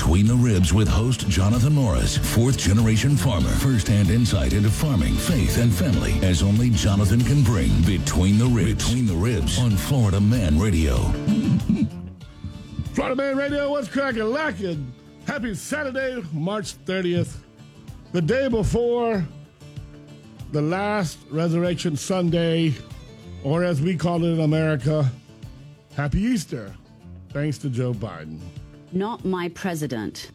Between the Ribs with host Jonathan Morris, fourth-generation farmer. First-hand insight into farming, faith, and family as only Jonathan can bring. Between the Ribs. Between the Ribs on Florida Man Radio. Florida Man Radio, what's cracking, lacking? Happy Saturday, March 30th. The day before the last Resurrection Sunday, or as we call it in America, Happy Easter. Thanks to Joe Biden. Not my president.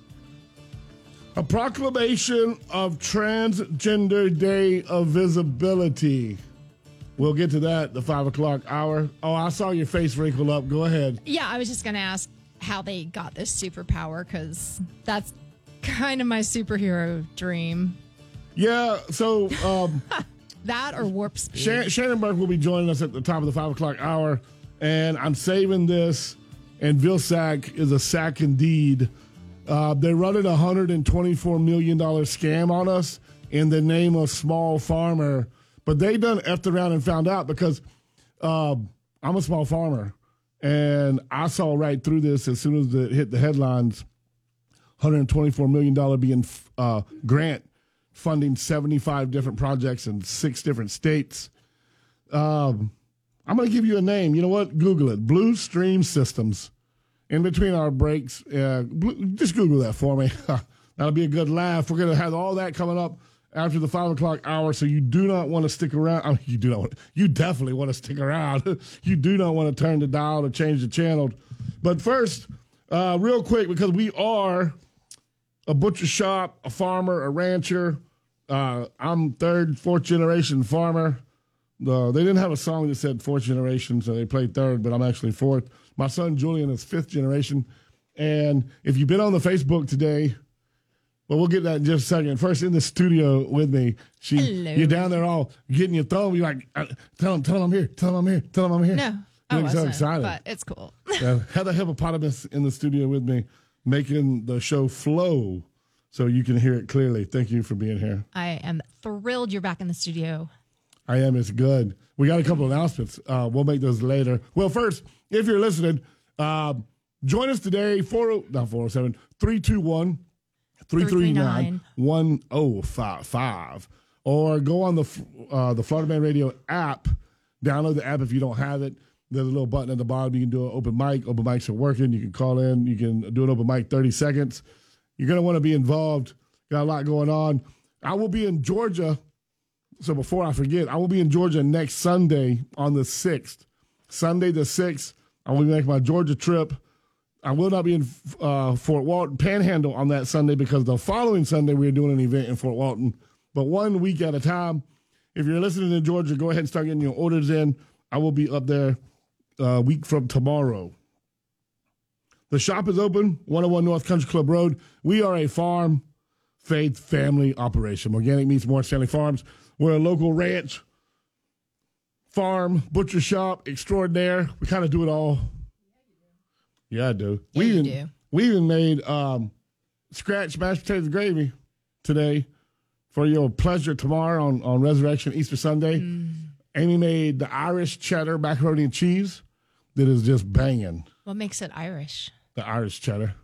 A proclamation of Transgender Day of Visibility. We'll get to that at the 5 o'clock hour. Oh, I saw your face wrinkle up. Go ahead. Yeah, I was just going to ask how they got this superpower, because that's kind of my superhero dream. Yeah, so... that or warp speed. Shannon Burke will be joining us at the top of the 5 o'clock hour, and I'm saving this, and Vilsack is a sack indeed. They're running a $124 million scam on us in the name of small farmer, but they done effed around and found out because I'm a small farmer, and I saw right through this as soon as it hit the headlines. $124 million being grant funding 75 different projects in 6 different states. I'm going to give you a name. You know what? Google it. Blue Stream Systems. In between our breaks, just Google that for me. That'll be a good laugh. We're going to have all that coming up after the 5 o'clock hour, so you do not want to stick around. I mean, you definitely want to stick around. You do not want to turn the dial or change the channel. But first, real quick, because we are a butcher shop, a farmer, a rancher. I'm third, fourth generation farmer. They didn't have a song that said fourth generation, so they played third, but I'm actually fourth. My son Julian is fifth generation. And if you've been on the Facebook today, well, we'll get that in just a second. First, in the studio with me, you're down there all getting your thumb. You're like, tell him I'm here, tell him I'm here, tell him I'm here. No, I wasn't, so excited. But it's cool. Heather Hippopotamus in the studio with me, making the show flow so you can hear it clearly. Thank you for being here. I am thrilled you're back in the studio. I am. It's good. We got a couple of announcements. We'll make those later. Well, first, if you're listening, join us today, 321-339-1055. Or go on the Florida Man Radio app. Download the app if you don't have it. There's a little button at the bottom. You can do an open mic. Open mics are working. You can call in. You can do an open mic 30 seconds. You're going to want to be involved. Got a lot going on. I will be in Georgia. So before I forget, I will be in Georgia next Sunday on the 6th. Sunday the 6th, I will be making my Georgia trip. I will not be in Fort Walton Panhandle on that Sunday because the following Sunday we are doing an event in Fort Walton. But 1 week at a time. If you're listening in Georgia, go ahead and start getting your orders in. I will be up there a week from tomorrow. The shop is open, 101 North Country Club Road. We are a farm, faith, family operation. Organic Meats, Morris Family Farms. We're a local ranch, farm, butcher shop extraordinaire. We kind of do it all. Yeah, I do. Yeah, we even made scratch mashed potatoes gravy today for your pleasure tomorrow on Resurrection Easter Sunday. Amy made the Irish cheddar macaroni and cheese that is just banging. What makes it Irish? The Irish cheddar.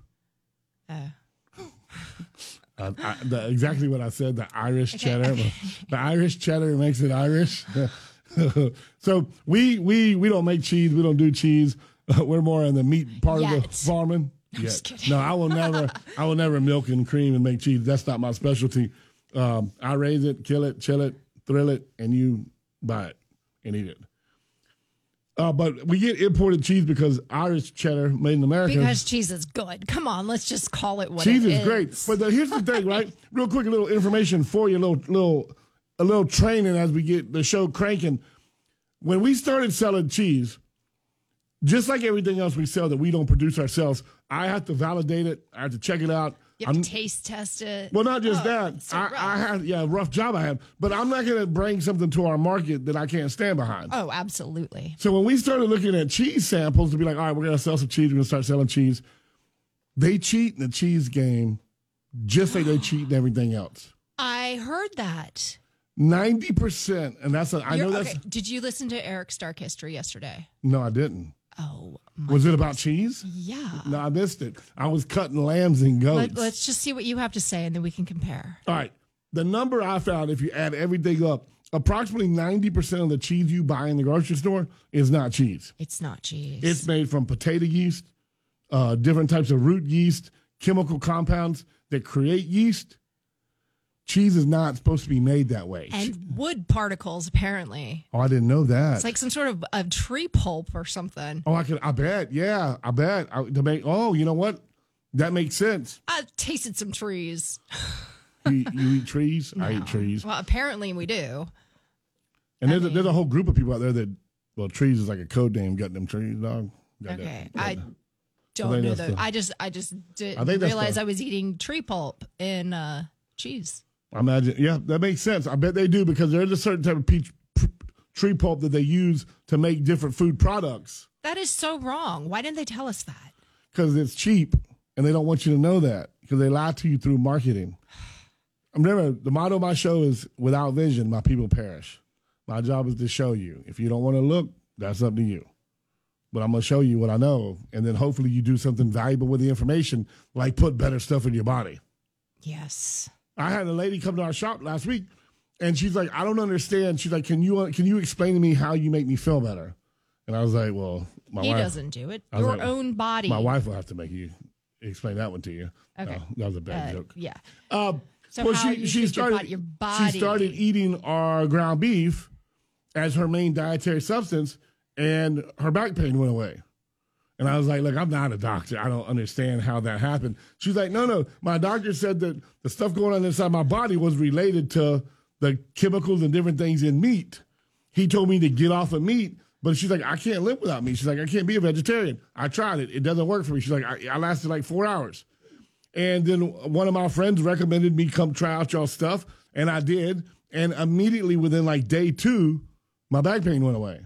Exactly what I said, the Irish cheddar. Okay. The Irish cheddar makes it Irish. So we don't make cheese. We don't do cheese. We're more in the meat part of the farming. I'm just kidding. No, I will never milk and cream and make cheese. That's not my specialty. I raise it, kill it, chill it, thrill it, and you buy it and eat it. But we get imported cheese because Irish cheddar made in America. Because cheese is good. Come on, let's just call it what cheese it is. Cheese is great. But here's the thing, right? Real quick, a little information for you, a little training as we get the show cranking. When we started selling cheese, just like everything else we sell that we don't produce ourselves, I have to validate it. I have to check it out. You have to taste test it. Well, not just that. So I had, rough job I had. But I'm not going to bring something to our market that I can't stand behind. Oh, absolutely. So when we started looking at cheese samples to be like, all right, we're going to sell some cheese. We're going to start selling cheese. They cheat in the cheese game just like they cheat in everything else. I heard that. 90%. And I know that's. Okay. Did you listen to Eric Stark History yesterday? No, I didn't. Oh, my Was it about cheese? yeah. No, I missed it. I was cutting lambs and goats. Let's just see what you have to say, and then we can compare. All right. The number I found, if you add everything up, approximately 90% of the cheese you buy in the grocery store is not cheese. It's not cheese. It's made from potato yeast, different types of root yeast, chemical compounds that create yeast. Cheese is not supposed to be made that way. and wood particles, apparently. Oh, I didn't know that. It's like some sort of a tree pulp or something. Oh, I bet. Yeah, I bet. You know what? That makes sense. I've tasted some trees. You eat trees? I eat trees. Well, apparently we do. And there's a whole group of people out there that, well, trees is like a code name, got them trees, dog. Got Okay. that. I don't know that's that. I just didn't realize I was eating tree pulp in cheese. I imagine, yeah, that makes sense. I bet they do because there's a certain type of tree pulp that they use to make different food products That is so wrong. Why didn't they tell us that? because it's cheap and they don't want you to know that because they lie to you through marketing. Remember, the motto of my show is without vision, my people perish. My job is to show you. If you don't want to look, that's up to you. But I'm going to show you what I know, and then hopefully you do something valuable with the information, like put better stuff in your body. Yes. I had a lady come to our shop last week, and she's like, I don't understand. She's like, can you explain to me how you make me feel better? And I was like, well, my He wife doesn't do it. I was Your like, own body. My wife will have to make you explain that one to you. Okay. That was a bad joke. Yeah. So how you she think about started your body. She started eating our ground beef as her main dietary substance, and her back pain went away. And I was like, look, I'm not a doctor. I don't understand how that happened. She's like, no. My doctor said that the stuff going on inside my body was related to the chemicals and different things in meat. He told me to get off of meat, but she's like, I can't live without meat. She's like, I can't be a vegetarian. I tried it. It doesn't work for me. She's like, I lasted like 4 hours. And then one of my friends recommended me come try out y'all stuff, and I did. And immediately within like day 2, my back pain went away.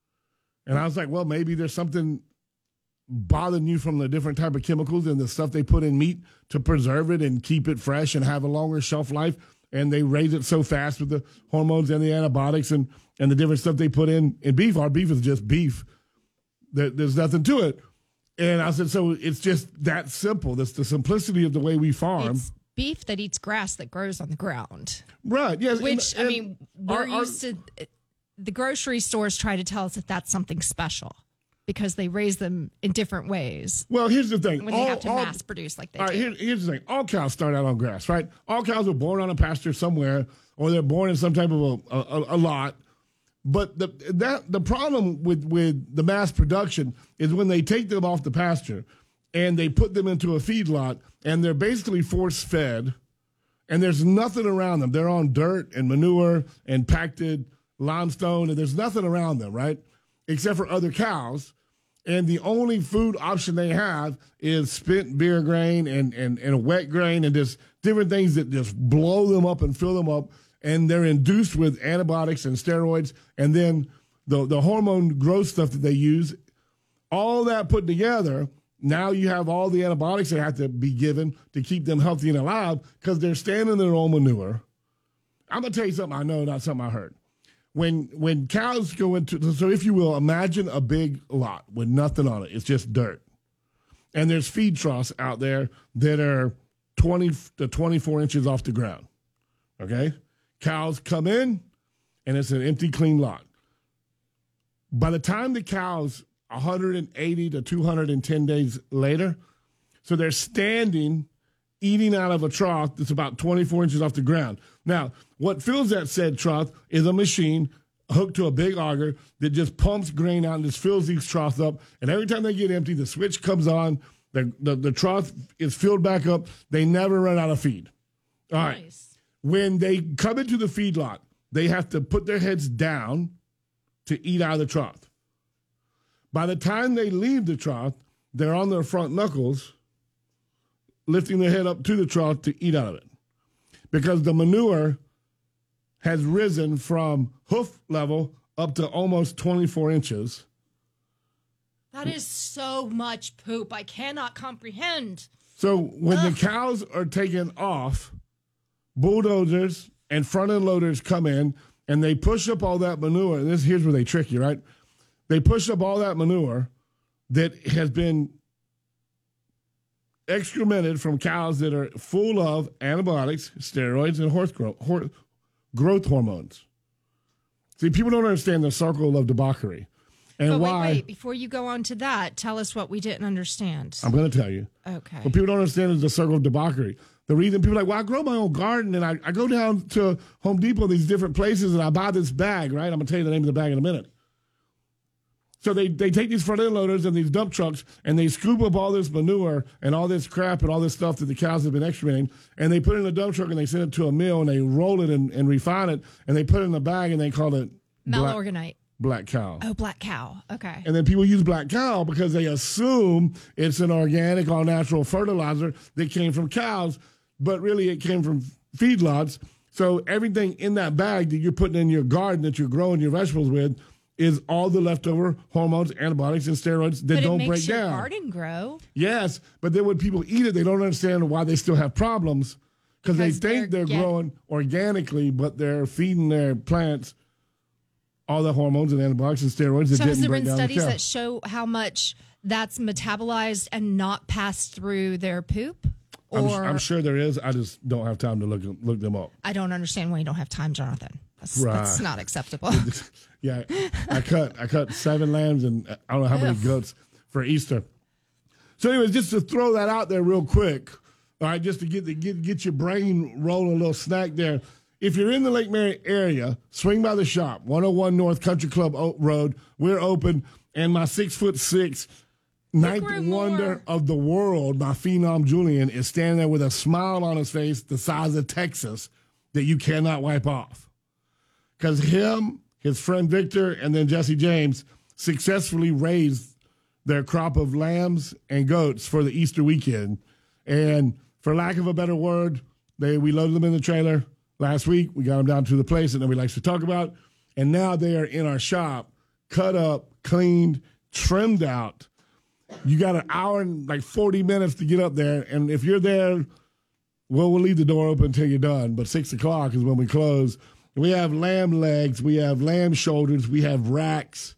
And I was like, well, maybe there's something bothering you from the different type of chemicals and the stuff they put in meat to preserve it and keep it fresh and have a longer shelf life. And they raise it so fast with the hormones and the antibiotics and the different stuff they put in beef. Our beef is just beef. There's nothing to it. And I said, so it's just that simple. That's the simplicity of the way we farm. It's beef that eats grass that grows on the ground. Right, yes. Which, and I mean, we're used to, the grocery stores try to tell us that that's something special because they raise them in different ways. Well, here's the thing. When they have to mass produce like they all right, do. here's the thing. All cows start out on grass, right? All cows are born on a pasture somewhere, or they're born in some type of a lot. But the problem with the mass production is when they take them off the pasture and they put them into a feedlot and they're basically force fed and there's nothing around them. They're on dirt and manure and packed limestone and there's nothing around them, right? Except for other cows. And the only food option they have is spent beer grain and a wet grain and just different things that just blow them up and fill them up. And they're induced with antibiotics and steroids, and then the hormone growth stuff that they use, all that put together, now you have all the antibiotics that have to be given to keep them healthy and alive because they're standing in their own manure. I'm going to tell you something I know, not something I heard. When cows go into, so if you will, imagine a big lot with nothing on it. It's just dirt. And there's feed troughs out there that are 20 to 24 inches off the ground, okay? Cows come in, and it's an empty, clean lot. By the time the cows, 180 to 210 days later, so they're standing, eating out of a trough that's about 24 inches off the ground. Now, what fills that said trough is a machine hooked to a big auger that just pumps grain out and just fills these troughs up. And every time they get empty, the switch comes on, the trough is filled back up. They never run out of feed. All right. Nice. When they come into the feedlot, they have to put their heads down to eat out of the trough. By the time they leave the trough, they're on their front knuckles, lifting their head up to the trough to eat out of it. Because the manure has risen from hoof level up to almost 24 inches. That is so much poop. I cannot comprehend. So when the cows are taken off, bulldozers and front-end loaders come in, and they push up all that manure. And here's where they trick you, right? They push up all that manure, that has been excremented from cows that are full of antibiotics, steroids, and growth hormones. See, people don't understand the circle of debauchery. And but why? Wait, before you go on to that, tell us what we didn't understand. I'm going to tell you. Okay. What people don't understand is the circle of debauchery. The reason people are like, well, I grow my own garden, and I go down to Home Depot, these different places, and I buy this bag, right? I'm going to tell you the name of the bag in a minute. So they take these front end loaders and these dump trucks, and they scoop up all this manure and all this crap and all this stuff that the cows have been excrementing, and they put it in a dump truck, and they send it to a mill, and they roll it and refine it, and they put it in a bag, and they call it Malorganite. Black cow. Oh, black cow. Okay. And then people use black cow because they assume it's an organic, all natural fertilizer that came from cows, but really it came from feedlots. So everything in that bag that you're putting in your garden that you're growing your vegetables with is all the leftover hormones, antibiotics, and steroids that don't break down. But it makes your garden grow. Yes, but then when people eat it, they don't understand why they still have problems because they think they're growing organically, but they're feeding their plants all the hormones and antibiotics and steroids that didn't break down the cow. So has there been studies that show how much that's metabolized and not passed through their poop? Or I'm sure there is. I just don't have time to look them up. I don't understand why you don't have time, Jonathan. That's not acceptable. Yeah, I cut 7 lambs and I don't know how many goats for Easter. So anyways, just to throw that out there real quick, all right, just to get your brain rolling, a little snack there. If you're in the Lake Mary area, swing by the shop, 101 North Country Club Road. We're open, and my 6'6", ninth wonder of the world, my phenom Julian, is standing there with a smile on his face the size of Texas that you cannot wipe off. Because him, his friend Victor, and then Jesse James successfully raised their crop of lambs and goats for the Easter weekend. And for lack of a better word, we loaded them in the trailer. Last week, we got them down to the place that nobody likes to talk about, and now they are in our shop, cut up, cleaned, trimmed out. You got an hour and like 40 minutes to get up there, and if you're there, we'll leave the door open until you're done, but 6 o'clock is when we close. We have lamb legs, we have lamb shoulders, we have racks,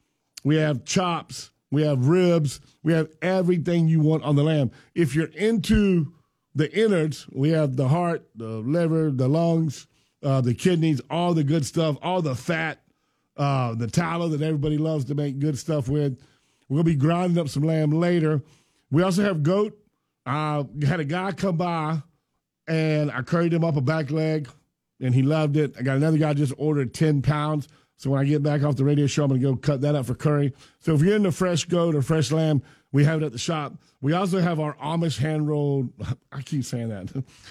we have chops, we have ribs, we have everything you want on the lamb. If you're into the innards, we have the heart, the liver, the lungs, the kidneys, all the good stuff, all the fat, the tallow that everybody loves to make good stuff with. We'll be grinding up some lamb later. We also have goat. Had a guy come by, and I curried him up a back leg, and he loved it. I got another guy just ordered 10 pounds. So when I get back off the radio show, I'm going to go cut that up for curry. So if you're into fresh goat or fresh lamb, we have it at the shop. We also have our Amish hand-rolled, I keep saying that,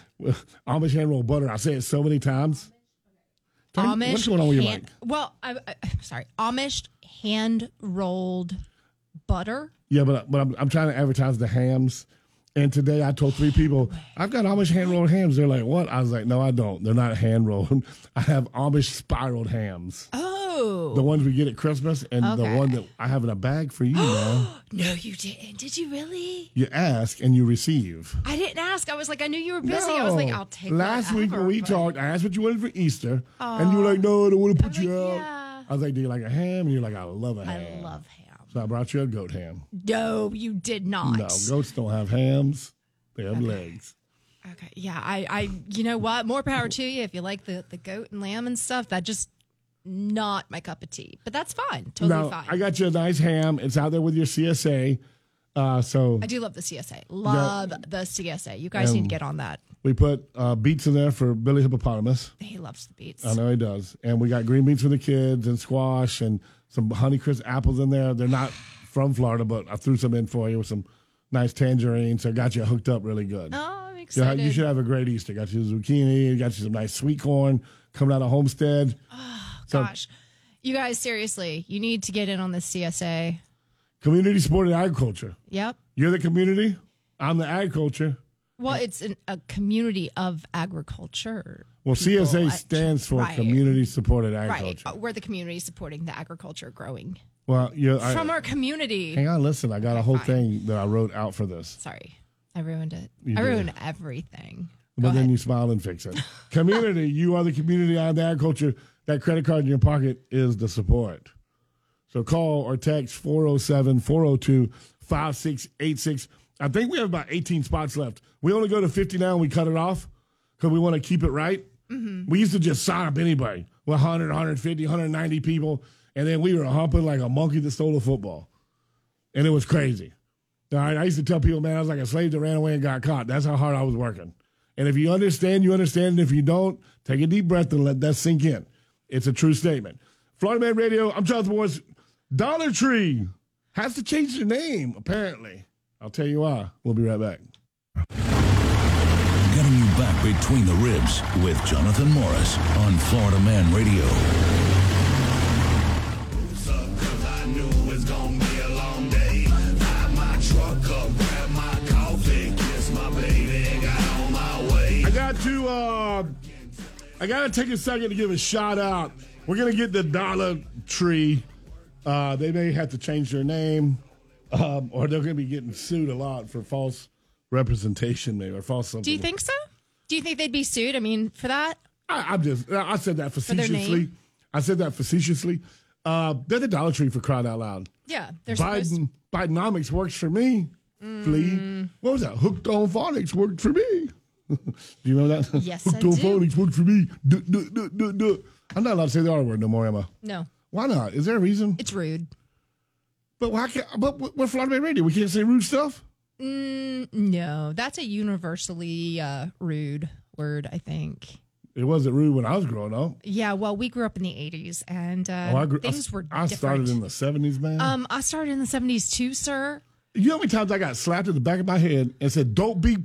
Amish hand-rolled butter. I say it so many times. Amish what's going on with your mic? Well, sorry, Amish hand-rolled butter? Yeah, but I'm trying to advertise the hams. And today I told 3 people, I've got Amish hand-rolled hams. They're like, what? I was like, no, I don't. They're not hand-rolled. I have Amish spiraled hams. Oh. The ones we get at Christmas and the one that I have in a bag for you, man. No, you didn't. Did you really? You ask and you receive. I didn't ask. I was like, I knew you were busy. I was like, I'll take Last week when we talked, I asked what you wanted for Easter. Oh. And you were like, no, I don't want to put you out. Yeah. I was like, do you like a ham? And you're like, I love a ham. I love ham. So I brought you a goat ham. No, you did not. No, goats don't have hams. They have legs. Okay. Yeah, I you know what? More power to you if you like the goat and lamb and stuff. That just not my cup of tea. But that's fine. Totally fine. I got you a nice ham. It's out there with your CSA. So I do love the CSA. Love the CSA. You guys need to get on that. We put beets in there for Billy Hippopotamus. He loves the beets. I know he does. And we got green beans for the kids and squash and some Honeycrisp apples in there. They're not from Florida, but I threw some in for you with some nice tangerines. So I got you hooked up really good. Oh, I'm excited. You should have a great Easter. Got you zucchini. Got you some nice sweet corn coming out of Homestead. Gosh. You guys, seriously, you need to get in on this CSA. Community supported agriculture. Yep. You're the community. I'm the agriculture. Well, it's a community of agriculture. Well, CSA stands for Community Supported Agriculture. Right. We're the community supporting the agriculture growing. Well, from our community. Hang on, listen. I got a whole thing that I wrote out for this. Sorry. I ruined it. You I did. ruined everything. But then you smile and fix it. Community, you are the community. I am the agriculture. That credit card in your pocket is the support. So call or text 407-402-5686. I think we have about 18 spots left. We only go to 50 now and we cut it off because we want to keep it right. Mm-hmm. We used to just sign up anybody, 100, 150, 190 people, and then we were humping like a monkey that stole a football. And it was crazy. All right, I used to tell people, man, I was like a slave that ran away and got caught. That's how hard I was working. And if you understand, you understand. And if you don't, take a deep breath and let that sink in. It's a true statement. Florida Man Radio, I'm Jonathan Morris. Dollar Tree has to change their name, apparently. I'll tell you why. We'll be right back. Getting you back between the ribs with Jonathan Morris on Florida Man Radio. I got to take a second to give a shout out. We're going to get the Dollar Tree. They may have to change their name, or they're going to be getting sued a lot for false representation, maybe, or false something. Do you think so? Do you think they'd be sued? I mean, for that? I said that facetiously. I said that facetiously. They're the Dollar Tree, for crying out loud. Yeah, they're supposed to. Bidenomics works for me. Flea. What was that? Hooked on Phonics worked for me. Do you remember that? Yes, Hooked I on do. Phonics worked for me. I'm not allowed to say the R word no more, am I? No. Why not? Is there a reason? It's rude. But why can't? But we're Florida Bay Radio. We can't say rude stuff. No, that's a universally rude word, I think. It wasn't rude when I was growing up. Yeah, well, we grew up in the 80s, and things were different. I started in the 70s, man. I started in the 70s too, sir. You know how many times I got slapped in the back of my head and said, "Don't be."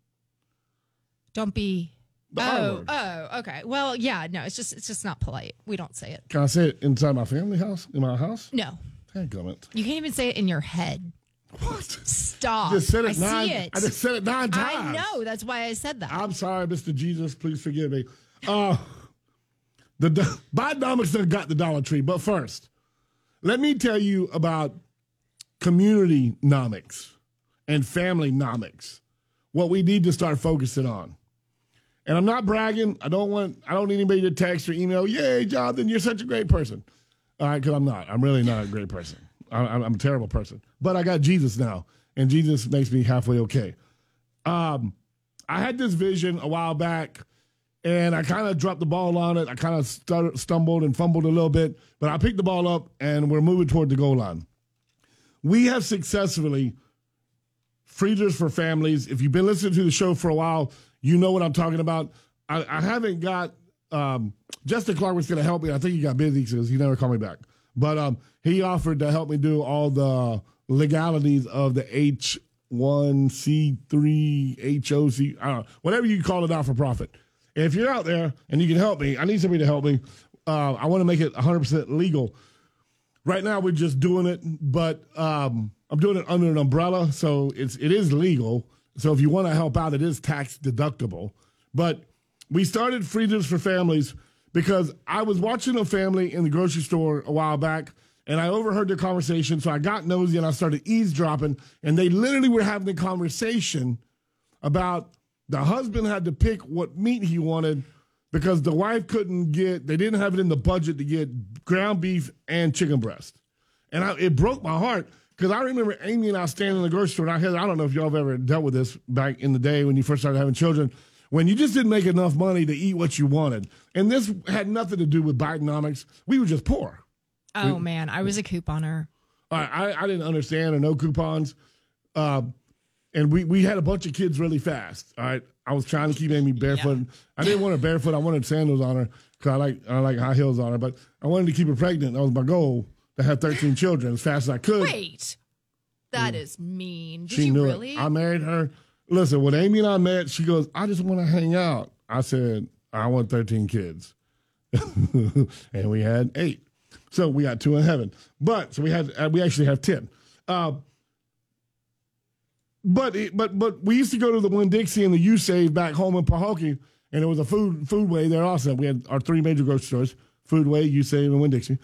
Don't be. The R word. Oh, okay. Well, yeah, no, it's just not polite. We don't say it. Can I say it inside my family house? In my house? No. Dadgummit. You can't even say it in your head. What? Stop. I just said it see it. I just said it 9 times. I know. That's why I said that. I'm sorry, Mr. Jesus. Please forgive me. The Bidenomics done got the Dollar Tree. But first, let me tell you about community-nomics and family-nomics, what we need to start focusing on. And I'm not bragging. I don't need anybody to text or email, "Yay, Jonathan, you're such a great person." All right, because I'm not. I'm really not a great person. I'm a terrible person. But I got Jesus now, and Jesus makes me halfway okay. I had this vision a while back, and I kind of dropped the ball on it. I kind of stumbled and fumbled a little bit, but I picked the ball up, and we're moving toward the goal line. We have successfully Freezers for Families. If you've been listening to the show for a while, you know what I'm talking about. I haven't got Justin Clark was going to help me. I think he got busy because he never called me back. But he offered to help me do all the legalities of the H1C3, HOC, I don't know, whatever you call it, not for profit. And if you're out there and you can help me, I need somebody to help me. I want to make it 100% legal. Right now, we're just doing it, but I'm doing it under an umbrella, so it is legal. So if you want to help out, it is tax deductible. But we started Freezers for Families because I was watching a family in the grocery store a while back, and I overheard their conversation, so I got nosy and I started eavesdropping, and they literally were having a conversation about the husband had to pick what meat he wanted because the wife they didn't have it in the budget to get ground beef and chicken breast. And it broke my heart. Because I remember Amy and I standing in the grocery store, and I don't know if y'all have ever dealt with this back in the day when you first started having children, when you just didn't make enough money to eat what you wanted. And this had nothing to do with Bidenomics. We were just poor. Oh, man, I was a couponer. I didn't understand or know coupons. And we had a bunch of kids really fast. All right, I was trying to keep Amy barefoot. Yeah. I didn't want her barefoot. I wanted sandals on her because I like high heels on her. But I wanted to keep her pregnant. That was my goal. To have 13 children as fast as I could. Wait, that is mean. She knew really? It. I married her. Listen, when Amy and I met, she goes, "I just want to hang out." I said, "I want 13 kids," and we had 8. So we got 2 in heaven. But so we actually have 10. But we used to go to the Winn-Dixie and the U-Save back home in Pahokee, and there was a Foodway there also. We had our 3 major grocery stores: Foodway, U-Save, and Winn-Dixie.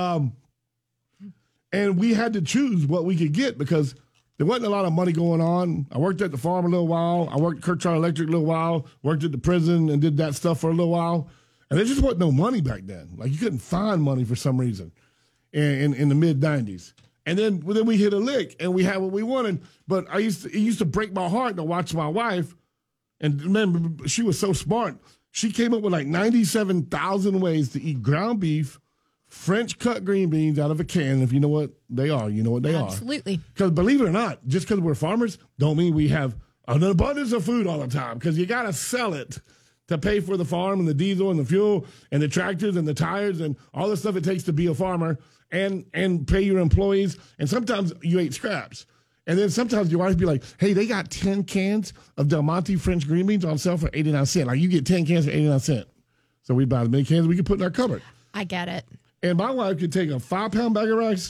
And we had to choose what we could get because there wasn't a lot of money going on. I worked at the farm a little while. I worked at Kirkcharlie Electric a little while. Worked at the prison and did that stuff for a little while. And there just wasn't no money back then. Like, you couldn't find money for some reason. in the mid 90s. And then we hit a lick and we had what we wanted. But it used to break my heart to watch my wife. And remember, she was so smart. She came up with like 97,000 ways to eat ground beef, French cut green beans out of a can. If you know what they are, you know what they are. Absolutely. Because believe it or not, just because we're farmers don't mean we have an abundance of food all the time. Because you got to sell it to pay for the farm and the diesel and the fuel and the tractors and the tires and all the stuff it takes to be a farmer and pay your employees. And sometimes you ate scraps. And then sometimes your wife be like, hey, they got 10 cans of Del Monte French green beans on sale for 89 cents. Like, you get 10 cans for 89 cents. So we buy as many cans as we can put in our cupboard. I get it. And my wife could take a 5-pound bag of rice,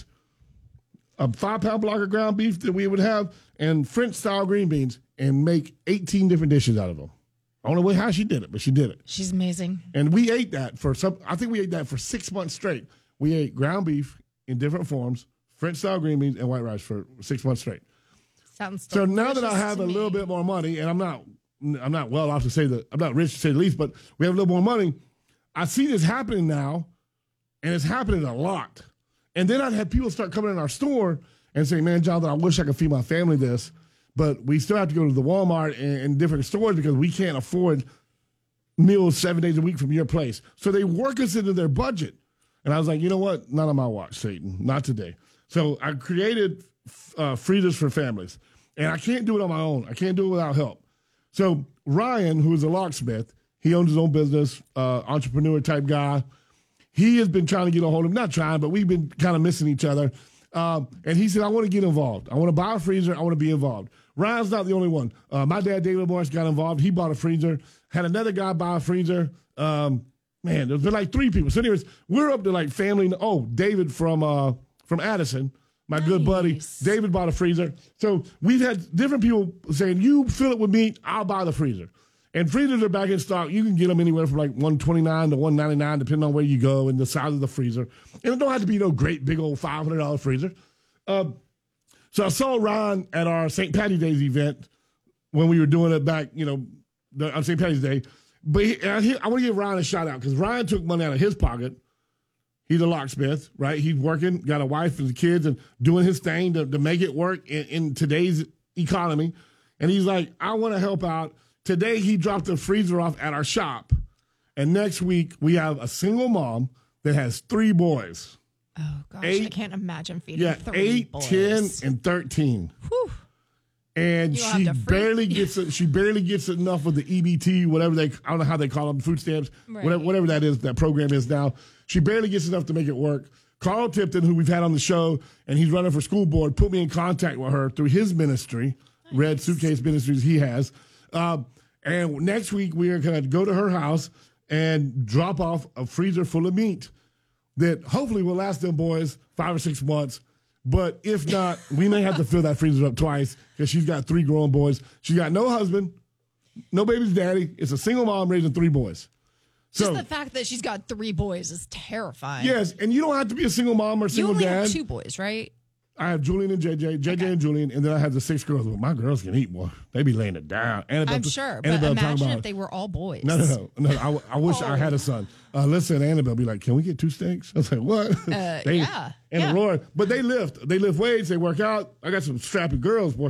a 5-pound block of ground beef that we would have, and French-style green beans and make 18 different dishes out of them. I don't know how she did it, but she did it. She's amazing. And we ate that I think we ate that for 6 months straight. We ate ground beef in different forms, French-style green beans, and white rice for 6 months straight. Sounds so now that I have a little bit more money, and I'm not well off to say that I'm not rich to say the least, but we have a little more money. I see this happening now, and it's happening a lot. And then I'd have people start coming in our store and saying, "Man, Jonathan, I wish I could feed my family this, but we still have to go to the Walmart and different stores because we can't afford meals 7 days a week from your place." So they work us into their budget. And I was like, you know what? Not on my watch, Satan. Not today. So I created freezers for families. And I can't do it on my own. I can't do it without help. So Ryan, who is a locksmith, he owns his own business, entrepreneur type guy. He has been trying to get a hold of him. Not trying, but we've been kind of missing each other. And he said, I want to get involved. I want to buy a freezer. I want to be involved. Ryan's not the only one. My dad, David Morris, got involved. He bought a freezer. Had another guy buy a freezer. Man, there's been like 3 people. So anyways, we're up to like family. Oh, David from Addison, my good buddy. David bought a freezer. So we've had different people saying, you fill it with meat, I'll buy the freezer. And freezers are back in stock. You can get them anywhere from like $129 to $199, depending on where you go and the size of the freezer. And it don't have to be no great big old $500 freezer. So I saw Ryan at our St. Patty's Day event when we were doing it back, on St. Patty's Day. But I want to give Ryan a shout out because Ryan took money out of his pocket. He's a locksmith, right? He's working, got a wife and kids and doing his thing to make it work in today's economy. And he's like, I want to help out. Today he dropped the freezer off at our shop. And next week we have a single mom that has 3 boys. Oh, gosh. I can't imagine feeding 3 8, boys. 10, and 13. Whew. And she barely gets enough of the EBT, whatever I don't know how they call them, food stamps, right. whatever that is, that program is now. She barely gets enough to make it work. Carl Tipton, who we've had on the show, and he's running for school board, put me in contact with her through his ministry, nice. Red Suitcase Ministries he has. And next week we are going to go to her house and drop off a freezer full of meat that hopefully will last them boys 5 or 6 months. But if not, we may have to fill that freezer up twice because she's got 3 grown boys. She's got no husband, no baby's daddy. It's a single mom raising 3 boys. So, just the fact that she's got 3 boys is terrifying. Yes, and you don't have to be a single mom or single dad. You only have 2 boys, right? I have Julian and JJ and Julian, and then I have the 6 girls. Well, my girls can eat, boy. They be laying it down. I'm sure, but imagine if they were all boys. No. I wish I had a son. Listen, Annabelle be like, can we get 2 steaks? I was like, what? Yeah. And Aurora, but they lift. They lift weights. They work out. I got some strappy girls, boy.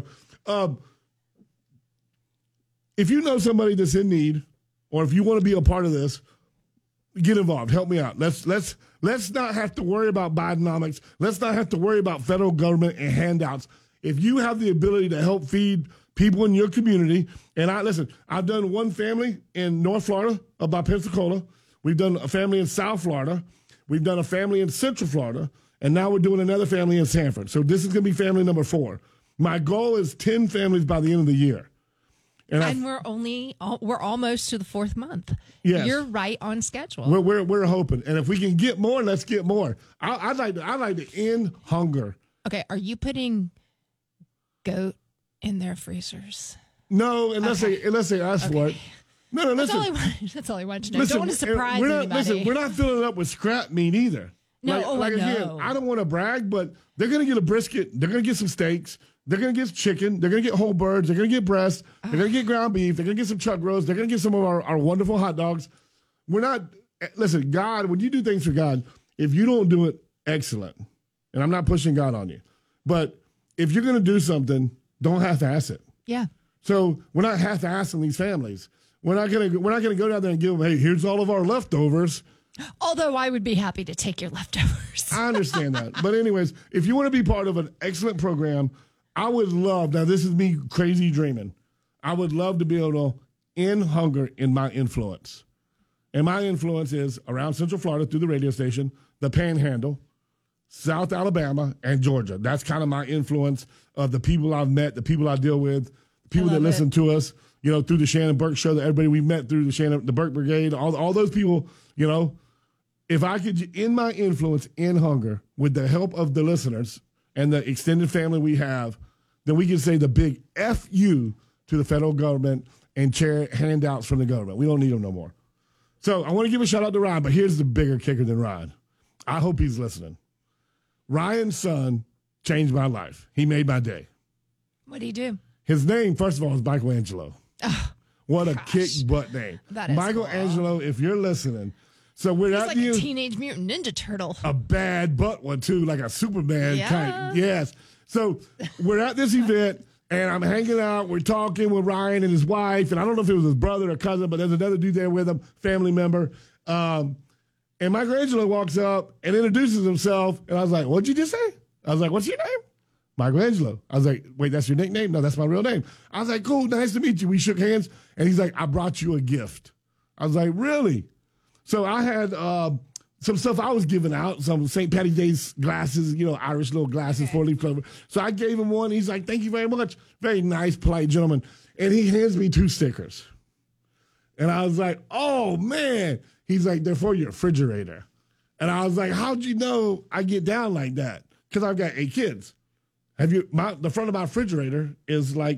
If you know somebody that's in need, or if you want to be a part of this, get involved. Help me out. Let's not have to worry about Bidenomics. Let's not have to worry about federal government and handouts. If you have the ability to help feed people in your community, and I've done one family in North Florida by Pensacola. We've done a family in South Florida. We've done a family in Central Florida. And now we're doing another family in Sanford. So this is going to be family number 4. My goal is 10 families by the end of the year. And we're almost to the 4th month. Yes. You're right on schedule. We're hoping, and if we can get more, let's get more. I'd like to end hunger. Okay, are you putting goat in their freezers? No, unless they ask for it. No, listen. That's all I want to know. Don't want to surprise anybody. Listen, we're not filling it up with scrap meat either. No, again, I don't want to brag, but they're going to get a brisket. They're going to get some steaks. They're going to get chicken. They're going to get whole birds. They're going to get breasts. They're going to get ground beef. They're going to get some chuck roast. They're going to get some of our wonderful hot dogs. Listen, God, when you do things for God, if you don't do it, excellent. And I'm not pushing God on you. But if you're going to do something, don't half-ass it. Yeah. So we're not half-assing these families. We're not going to go down there and give them, hey, here's all of our leftovers. Although I would be happy to take your leftovers. I understand that. But anyways, if you want to be part of an excellent program, I would love, now this is me crazy dreaming, I would love to be able to end hunger in my influence. And my influence is around Central Florida through the radio station, the Panhandle, South Alabama, and Georgia. That's kind of my influence of the people I've met, the people I deal with, the people that listen to us, through the Shannon Burke show, that everybody we met through the Burke Brigade, all those people, if I could end my influence in hunger with the help of the listeners and the extended family we have, then we can say the big F you to the federal government and handouts from the government. We don't need them no more. So I want to give a shout out to Ryan, but here's the bigger kicker than Ryan. I hope he's listening. Ryan's son changed my life. He made my day. What did he do? His name, first of all, is Michelangelo. Oh, what a kick butt name. That is Michelangelo, if you're listening. So we're He's at like a Teenage Mutant Ninja Turtle. A bad butt one, too, like a Superman type. Yes. So we're at this event, and I'm hanging out. We're talking with Ryan and his wife, and I don't know if it was his brother or cousin, but there's another dude there with him, family member. And Michelangelo walks up and introduces himself, and I was like, what'd you just say? I was like, what's your name? Michelangelo. I was like, wait, that's your nickname? No, that's my real name. I was like, cool, nice to meet you. We shook hands, and he's like, I brought you a gift. I was like, really? So I had some stuff I was giving out, some St. Patty's Day glasses, Irish little glasses, 4-leaf clover. So I gave him one. He's like, thank you very much. Very nice, polite gentleman. And he hands me 2 stickers. And I was like, oh, man. He's like, they're for your refrigerator. And I was like, how'd you know I get down like that? Because I've got 8 kids. The front of my refrigerator is like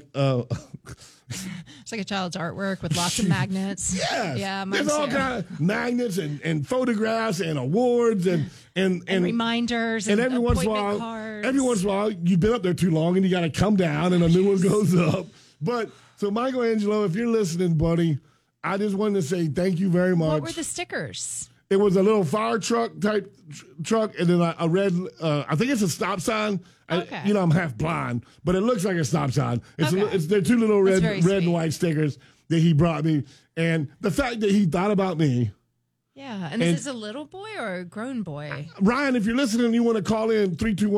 it's like a child's artwork with lots of magnets. Yes. Yeah, there's all kind of magnets and photographs and awards and reminders and every once in a while, cards. Every once in a while, you've been up there too long and you got to come down and a new one goes up. But so Michelangelo, if you're listening, buddy, I just wanted to say thank you very much. What were the stickers? It was a little fire truck type truck, and then a red, I think it's a stop sign. Okay. I'm half blind, but it looks like a stop sign. They're 2 little red and white stickers that he brought me. And the fact that he thought about me. Yeah. And is this a little boy or a grown boy? Ryan, if you're listening and you want to call in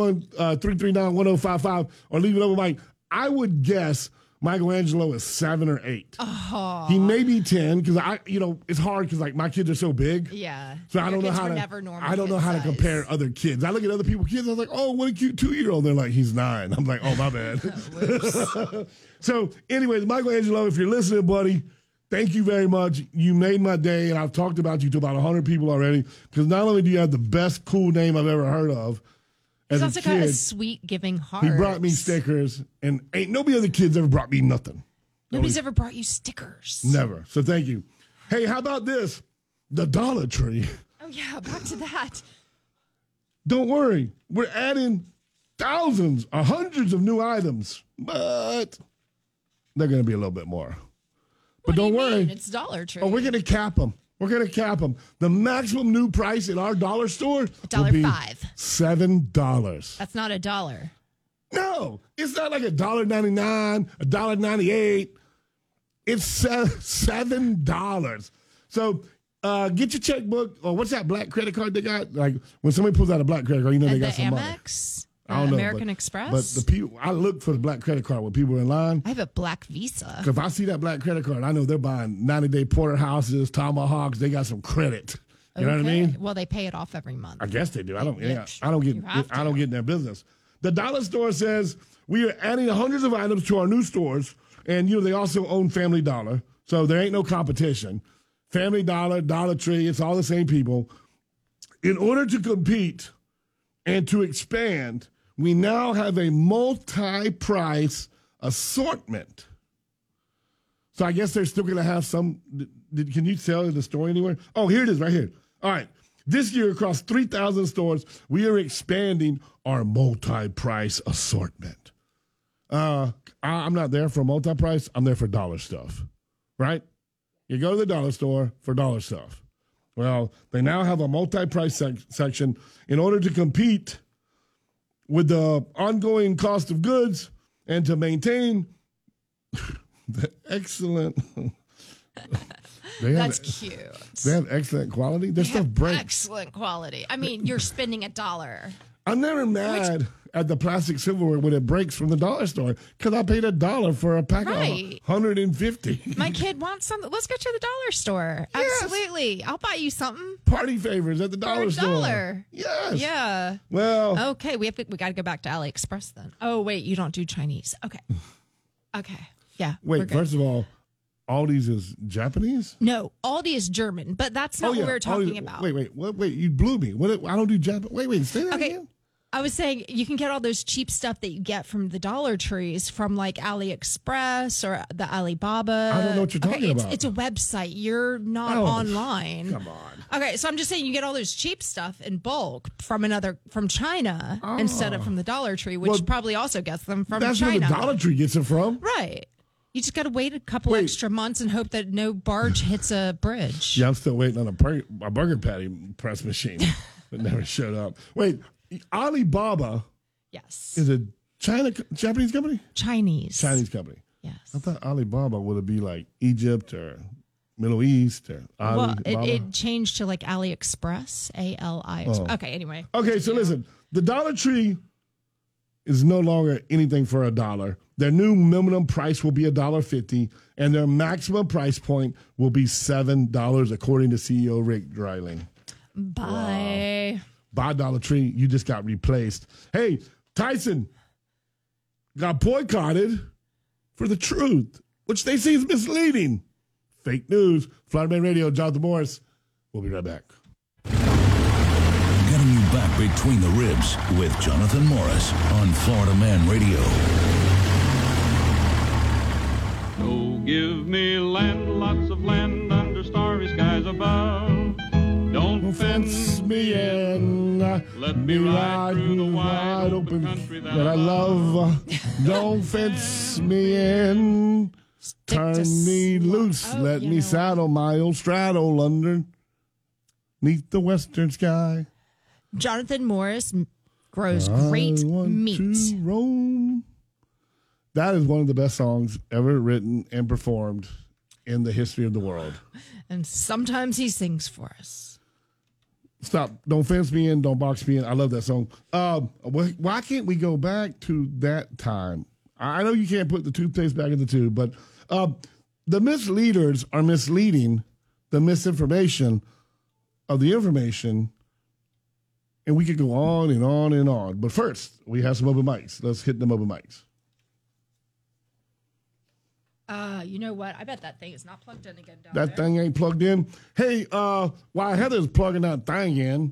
321-339-1055 or leave it over mic, I would guess Michelangelo is 7 or 8. Oh. He may be 10 because it's hard because my kids are so big. Yeah. So I don't know how to compare other kids. I look at other people's kids. I was like, oh, what a cute 2-year-old. They're like, he's 9. I'm like, oh, my bad. So, anyways, Michelangelo, if you're listening, buddy, thank you very much. You made my day, and I've talked about you to about 100 people already because not only do you have the best cool name I've ever heard of. He's also got a sweet giving heart. He brought me stickers, and ain't nobody other kids ever brought me nothing. Nobody's ever brought you stickers. Never. So thank you. Hey, how about this? The Dollar Tree. Oh, yeah, back to that. Don't worry. We're adding thousands or hundreds of new items, but they're going to be a little bit more. But don't worry. It's Dollar Tree. Oh, we're going to cap them. We're going to cap them. The maximum new price in our dollar store will be $1.05. $7. That's not $1. No, it's not like $1.99, $1.98. It's $7. So get your checkbook, or what's that black credit card they got? Like when somebody pulls out a black credit card, they got some money. Amex? I don't know, American Express? But the people, I look for the black credit card when people are in line. I have a black Visa. Because if I see that black credit card, I know they're buying 90-day porterhouses, tomahawks. They got some credit. You know what I mean? Well, they pay it off every month. I guess they do. I don't get in their business. The dollar store says we are adding hundreds of items to our new stores, and they also own Family Dollar, so there ain't no competition. Family Dollar, Dollar Tree, it's all the same people. In order to compete and to expand, we now have a multi-price assortment. So I guess they're still going to have some. Can you tell the store anywhere? Oh, here it is right here. All right. This year, across 3,000 stores, we are expanding our multi-price assortment. I'm not there for multi-price. I'm there for dollar stuff, right? You go to the dollar store for dollar stuff. Well, they now have a multi-price section in order to compete with the ongoing cost of goods and to maintain the excellent. That's cute. They have excellent quality. Their stuff breaks. Excellent quality. I mean, you're spending $1. I'm never mad at the plastic silverware when it breaks from the dollar store because I paid $1 for a pack of 150. My kid wants something. Let's go to the dollar store. Yes. Absolutely. I'll buy you something. Party favors at the dollar store. $1. Yes. Yeah. Well. Okay, we got to go back to AliExpress then. Oh wait, you don't do Chinese. Okay. Okay. Yeah. Wait. First of all, Aldi's is Japanese? No, Aldi is German, but that's not what we were talking about. Wait. You blew me. I don't do Japan. Wait. Say that again. I was saying you can get all those cheap stuff that you get from the Dollar Trees from like AliExpress or the Alibaba. I don't know what you're talking about. It's a website. You're not online. Come on. Okay, so I'm just saying you get all those cheap stuff in bulk from China instead of from the Dollar Tree, which probably also gets them from China. That's where the Dollar Tree gets it from. Right. You just got to wait a couple extra months and hope that no barge hits a bridge. Yeah, I'm still waiting on a burger patty press machine that never showed up. Wait, Alibaba is a Japanese company? Chinese company. Yes. I thought Alibaba would be like Egypt or Middle East or Alibaba. Well, it changed to like AliExpress, A-L-I. Okay, anyway. Okay, so listen, the Dollar Tree is no longer anything for $1. Their new minimum price will be $1.50, and their maximum price point will be $7, according to CEO Rick Dreiling. Bye. Wow. Bye, Dollar Tree. You just got replaced. Hey, Tyson got boycotted for the truth, which they say is misleading. Fake news. Florida Man Radio, Jonathan Morris. We'll be right back. Getting you back between the ribs with Jonathan Morris on Florida Man Radio. Oh, give me land, lots of land under starry skies above. Don't fence me in. Let me ride through the wide open country that I love. Don't fence me in. Turn me loose. Let me saddle my old straddle underneath the western sky. Jonathan Morris grows great meat. To roam. That is one of the best songs ever written and performed in the history of the world. And sometimes he sings for us. Stop. Don't fence me in. Don't box me in. I love that song. Why can't we go back to that time? I know you can't put the toothpaste back in the tube, but the misleaders are misleading the misinformation of the information, and we could go on and on and on. But first, we have some open mics. Let's hit them open mics. You know what? I bet that thing is not plugged in again down there. That thing ain't plugged in. Hey, while Heather's plugging that thing in,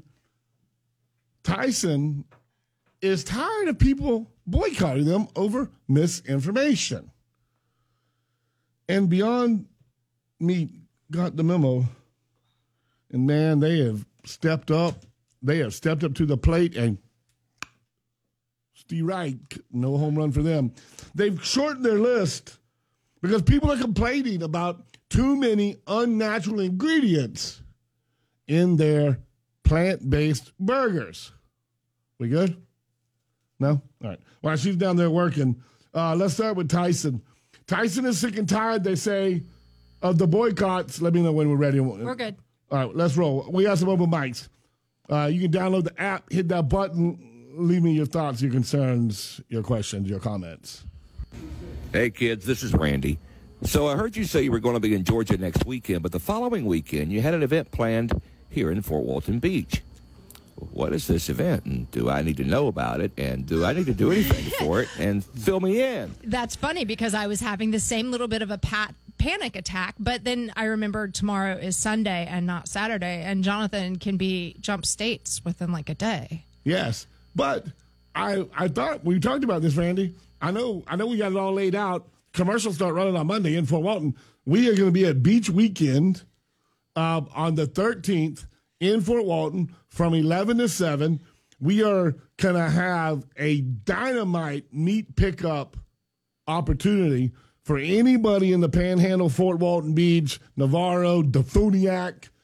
Tyson is tired of people boycotting them over misinformation. And Beyond Meat got the memo, and man, they have stepped up. They have stepped up to the plate, and Steve Reich, no home run for them. They've shortened their list because people are complaining about too many unnatural ingredients in their plant-based burgers. We good? No? All right. While she's down there working, let's start with Tyson. Tyson is sick and tired, they say, of the boycotts. Let me know when we're ready. We're good. All right, let's roll. We got some open mics. You can download the app, hit that button, leave me your thoughts, your concerns, your questions, your comments. Hey, kids, this is Randy. So I heard you say you were going to be in Georgia next weekend, but the following weekend you had an event planned here in Fort Walton Beach. What is this event, and do I need to know about it, and do I need to do anything for it, and fill me in? That's funny because I was having the same little bit of a panic attack, but then I remembered tomorrow is Sunday and not Saturday, and Jonathan can jump states within like a day. Yes, but I thought we talked about this, Randy. I know we got it all laid out. Commercials start running on Monday in Fort Walton. We are going to be at Beach Weekend on the 13th in Fort Walton from 11 to 7. We are going to have a dynamite meat pickup opportunity for anybody in the Panhandle, Fort Walton Beach, Navarro, Defuniak,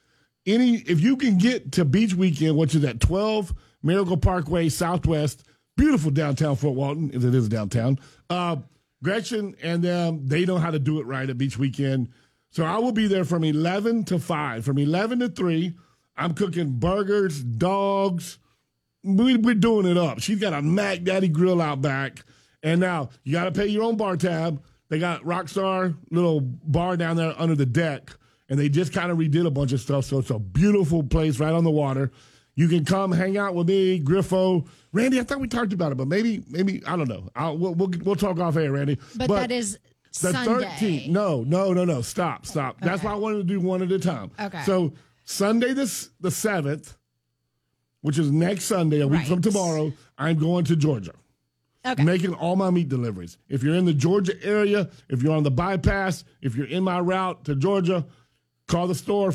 if you can get to Beach Weekend, which is at 12 Miracle Parkway Southwest, beautiful downtown Fort Walton, if it is downtown. Gretchen and them, they know how to do it right at Beach Weekend. So I will be there from 11 to 5. From 11 to 3, I'm cooking burgers, dogs. We're doing it up. She's got a Mac Daddy grill out back. And now you got to pay your own bar tab. They got Rockstar little bar down there under the deck. And they just kind of redid a bunch of stuff. So it's a beautiful place right on the water. You can come hang out with me, Griffo. Randy, I thought we talked about it, but maybe I don't know. We'll talk off air, Randy. But that is the Sunday. 13th. No. Stop. Okay. That's why I wanted to do one at a time. Okay. So Sunday the 7th, which is next Sunday, a week from tomorrow, I'm going to Georgia. Okay. Making all my meat deliveries. If you're in the Georgia area, if you're on the bypass, if you're in my route to Georgia, call the store,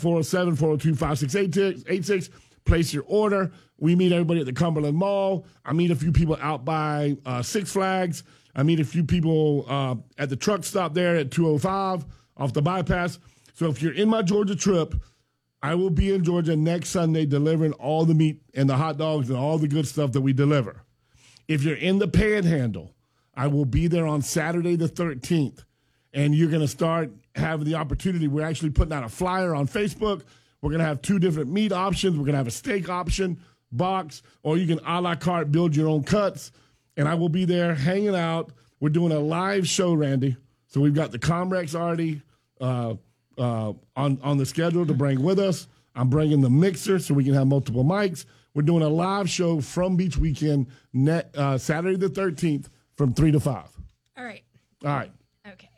407-402-5686. Place your order. We meet everybody at the Cumberland Mall. I meet a few people out by Six Flags. I meet a few people at the truck stop there at 205 off the bypass. So if you're in my Georgia trip, I will be in Georgia next Sunday delivering all the meat and the hot dogs and all the good stuff that we deliver. If you're in the Panhandle, I will be there on Saturday the 13th. And you're going to start having the opportunity. We're actually putting out a flyer on Facebook. We're going to have 2 different meat options. We're going to have a steak option box, or you can a la carte build your own cuts. And I will be there hanging out. We're doing a live show, Randy. So we've got the Comrex already on the schedule to bring with us. I'm bringing the mixer so we can have multiple mics. We're doing a live show from Beach Weekend Saturday the 13th from 3 to 5. All right. Okay.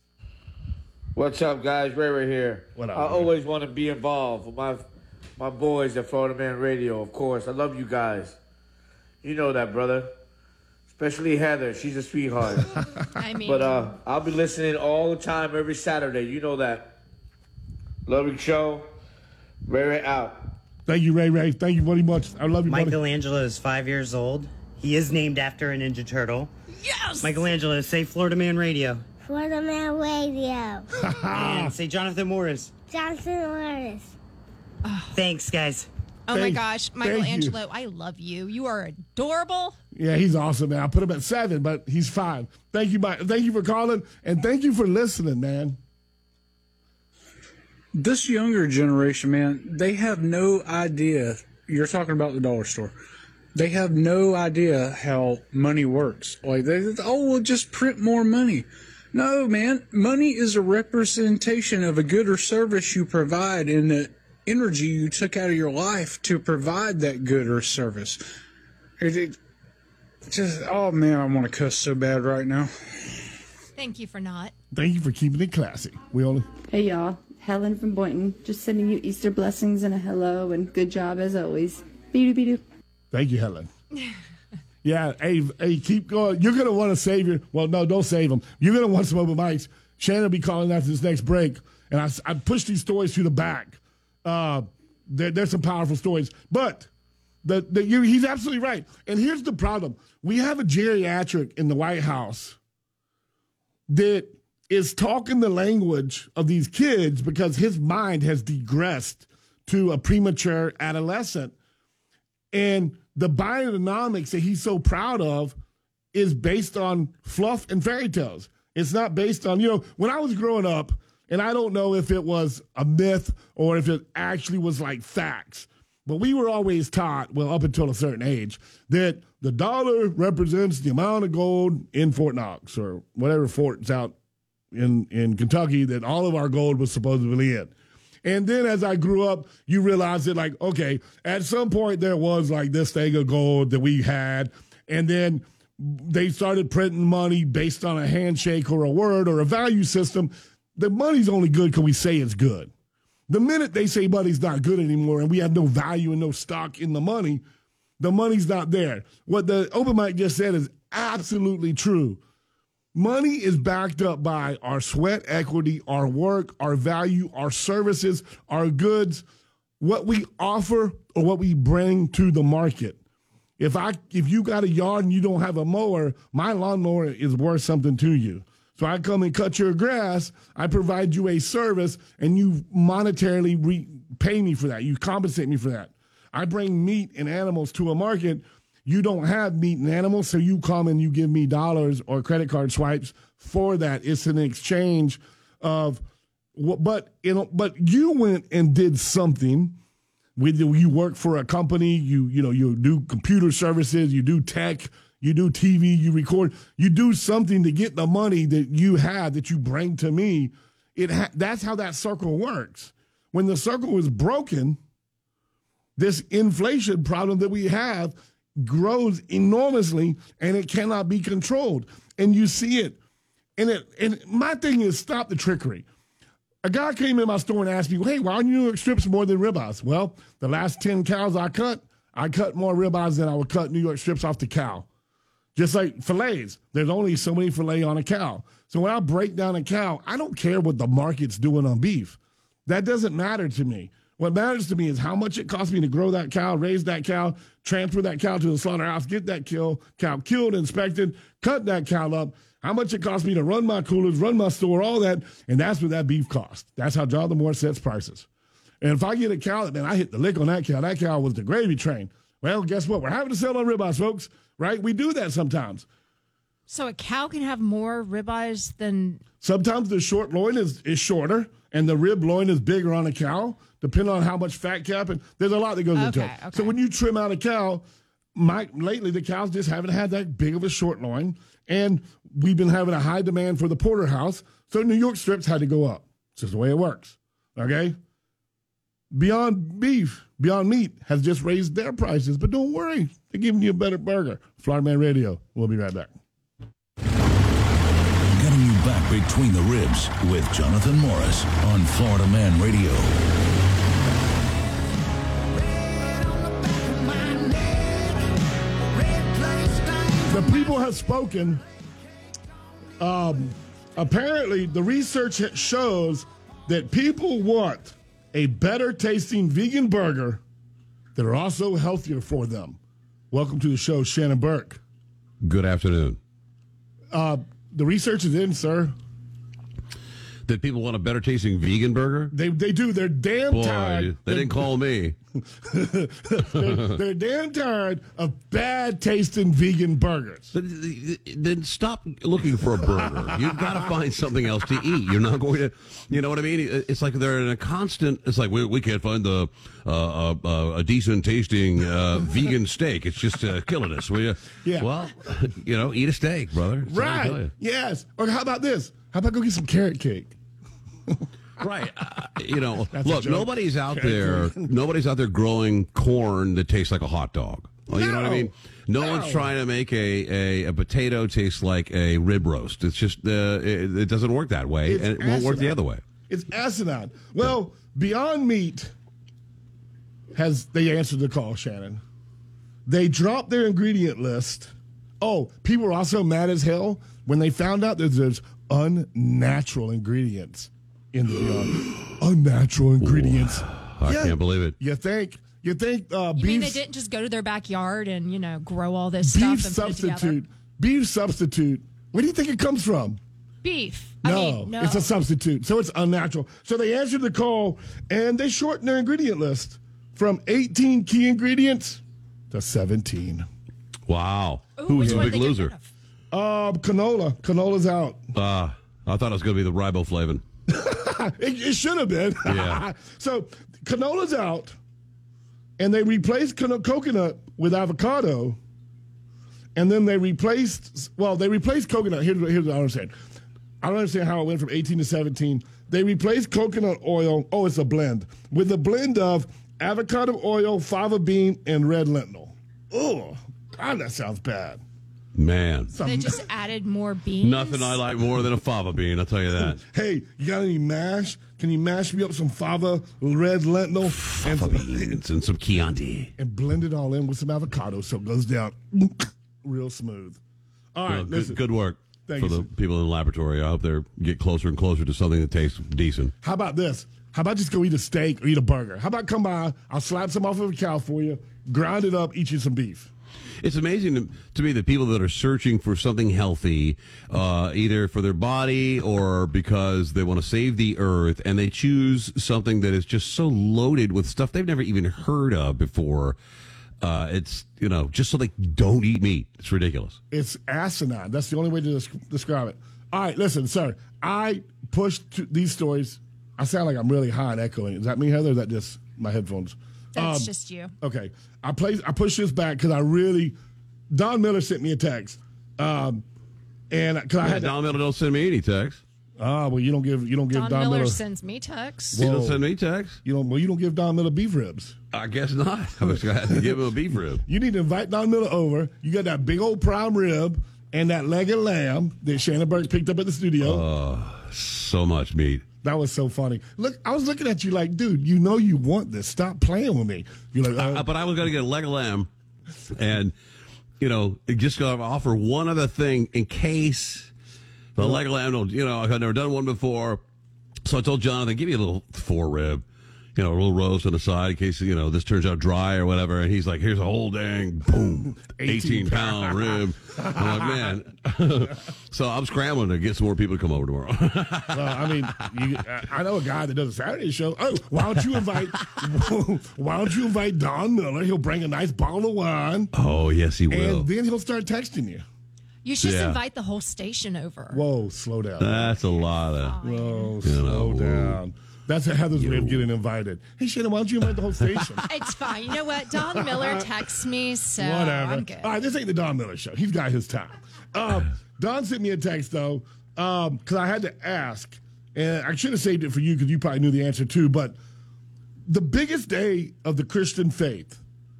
What's up, guys? Ray here. What up, I always want to be involved with my boys at Florida Man Radio, of course. I love you guys. You know that, brother. Especially Heather. She's a sweetheart. I mean, But I'll be listening all the time, every Saturday. You know that. Love your show. Ray out. Thank you, Ray. Thank you very much. I love you, buddy. Michelangelo is 5 years old. He is named after a Ninja Turtle. yes. Michelangelo, say Florida Man Radio. Florida Man Radio. And say Jonathan Morris. Jonathan Morris. Thanks, guys. Oh my Thank- gosh, thank you. Michelangelo, I love you. You are adorable. Yeah, he's awesome, man. I put him at 7, but he's 5. Thank you, Mike. Thank you for calling, and thank you for listening, man. This younger generation, man, they have no idea. You're talking about the dollar store. They have no idea how money works. Like, we'll just print more money. No, man, money is a representation of a good or service you provide and the energy you took out of your life to provide that good or service. Oh, man, I want to cuss so bad right now. Thank you for not. Thank you for keeping it classy. Hey, y'all. Helen from Boynton. Just sending you Easter blessings and a hello and good job as always. Be-do. Thank you, Helen. Yeah, hey, keep going. You're going to want to save no, don't save them. You're going to want some open mics. Shannon will be calling after this next break, and I push these stories to the back. There's some powerful stories, but he's absolutely right. And here's the problem. We have a geriatric in the White House that is talking the language of these kids because his mind has digressed to a premature adolescent. And the biodynamics that he's so proud of is based on fluff and fairy tales. It's not based on, when I was growing up, and I don't know if it was a myth or if it actually was like facts, but we were always taught, well, up until a certain age, that the dollar represents the amount of gold in Fort Knox or whatever fort's out in Kentucky that all of our gold was supposedly in. And then as I grew up, you realize that, like, okay, at some point there was like this thing of gold that we had, and then they started printing money based on a handshake or a word or a value system. The money's only good because we say it's good. The minute they say money's not good anymore and we have no value and no stock in the money's not there. What the open mic just said is absolutely true. Money is backed up by our sweat equity, our work, our value, our services, our goods, what we offer or what we bring to the market. If you got a yard and you don't have a mower, my lawnmower is worth something to you. So I come and cut your grass. I provide you a service, and you monetarily pay me for that. You compensate me for that. I bring meat and animals to a market. You don't have meat and animals, so you come and you give me dollars or credit card swipes for that. It's an exchange of what, but you went and did something. You work for a company. You do computer services. You do tech. You do TV. You record. You do something to get the money that you have that you bring to me. That's how that circle works. When the circle is broken, this inflation problem that we have grows enormously, and it cannot be controlled. And you see it. And my thing is, stop the trickery. A guy came in my store and asked me, hey, why aren't New York strips more than ribeyes? Well, the last 10 cows I cut more ribeyes than I would cut New York strips off the cow. Just like fillets, there's only so many fillet on a cow. So when I break down a cow, I don't care what the market's doing on beef. That doesn't matter to me. What matters to me is how much it costs me to grow that cow, raise that cow, transfer that cow to the slaughterhouse, get that cow killed, inspected, cut that cow up, how much it costs me to run my coolers, run my store, all that, and that's what that beef costs. That's how Jonathan Moore sets prices. And if I get a cow that, man, I hit the lick on that cow was the gravy train. Well, guess what? We're having to sell on ribeyes, folks, right? We do that sometimes. So a cow can have more ribeyes than... Sometimes the short loin is shorter, and the rib loin is bigger on a cow, depending on how much fat cap. And there's a lot that goes into it. Okay. So when you trim out a cow, lately the cows just haven't had that big of a short loin, and we've been having a high demand for the porterhouse, so New York strips had to go up. It's just the way it works, okay? Beyond Meat has just raised their prices, but don't worry, they're giving you a better burger. Florida Man Radio, we'll be right back. Getting you back between the ribs with Jonathan Morris on Florida Man Radio. The people have spoken. Apparently, the research shows that people want a better tasting vegan burger that are also healthier for them. Welcome to the show, Shannon Burke. Good afternoon. The research is in, sir. That people want a better tasting vegan burger? They do. They're damn tired. They didn't call me. they're damn tired of bad tasting vegan burgers. Then stop looking for a burger. You've got to find something else to eat. You're not going to, you know what I mean? It's like they're in a constant. It's like we can't find a decent tasting vegan steak. It's just killing us. Yeah. Well, eat a steak, brother. That's right. Yes. Or how about this? How about go get some carrot cake? Right. Look, nobody's out there growing corn that tastes like a hot dog. Well, you know what I mean? No one's trying to make a potato taste like a rib roast. It's just, it doesn't work that way, and it won't work the other way. It's asinine. Well, Beyond Meat they answered the call, Shannon. They dropped their ingredient list. Oh, people were also mad as hell when they found out that there's unnatural ingredients in the Beyond. Unnatural ingredients. I can't believe it. You think You mean they didn't just go to their backyard and, grow all this stuff and put it together? Beef substitute. Where do you think it comes from? Beef. No, it's a substitute. So it's unnatural. So they answered the call, and they shortened their ingredient list from 18 key ingredients to 17. Wow. Who was the big loser? Canola. Canola's out. I thought it was going to be the riboflavin. It should have been. Yeah. So canola's out, and they replaced coconut with avocado, and then they replaced coconut. Here's what I don't understand. I don't understand how it went from 18 to 17. They replaced coconut oil. Oh, it's a blend. With a blend of avocado oil, fava bean, and red lentil. Oh, God, that sounds bad. Man. They just added more beans. Nothing I like more than a fava bean, I'll tell you that. Hey, you got any mash? Can you mash me up some fava, red lentil, fava beans and some Chianti, and blend it all in with some avocado so it goes down real smooth? All right, good work for the people in the laboratory. I hope they get closer and closer to something that tastes decent. How about this? How about just go eat a steak or eat a burger? How about come by? I'll slap some off of a cow for you, grind it up, eat you some beef. It's amazing to me that people that are searching for something healthy, either for their body or because they want to save the earth, and they choose something that is just so loaded with stuff they've never even heard of before. It's, just so they don't eat meat. It's ridiculous. It's asinine. That's the only way to describe it. All right, listen, sir. I pushed these stories. I sound like I'm really high and echoing. Is that me, Heather, or is that just my headphones? That's just you. Okay. I pushed this back because Don Miller sent me a text. And because I had Don Miller don't send me any text. Well, you don't give Don Miller sends me texts. You don't send me texts? You don't give Don Miller beef ribs. I guess not. I was going to have to give him a beef rib. You need to invite Don Miller over. You got that big old prime rib and that leg of lamb that Shannon Burke picked up at the studio. So much meat. That was so funny. Look, I was looking at you like, dude, you want this. Stop playing with me. You're like, but I was going to get a leg of lamb, and just going to offer one other thing in case the leg of lamb don't. I've never done one before, so I told Jonathan, give me a little four-rib, a little roast on the side in case this turns out dry or whatever. And he's like, here's a whole dang 18-pound rib. I'm like, man. So I'm scrambling to get some more people to come over tomorrow. Well, I mean, I know a guy that does a Saturday show. Oh, why don't you invite Don Miller? He'll bring a nice bottle of wine. Oh, yes, he will. And then he'll start texting you. You should just invite the whole station over. Whoa, slow down. That's a lot of. Whoa, slow down. That's Heather's way of getting invited. Hey, Shannon, why don't you invite the whole station? It's fine. You know what? Don Miller texts me, so whatever. I'm good. All right, this ain't the Don Miller show. He's got his time. Don sent me a text, though, because I had to ask, and I should have saved it for you because you probably knew the answer, too, but the biggest day of the Christian faith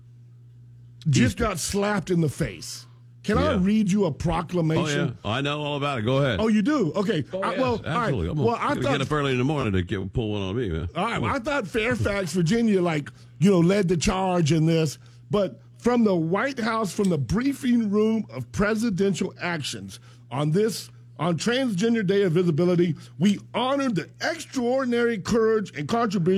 just got slapped in the face. Can I read you a proclamation? Oh, yeah. I know all about it. Go ahead. Oh, you do? Okay. Oh, yes, absolutely. All right. I'm going to get up early in the morning to pull one on me, man. All right. Well, I thought Fairfax, Virginia, led the charge in this. But from the White House, from the briefing room of presidential actions on Transgender Day of Visibility, we honored the extraordinary courage and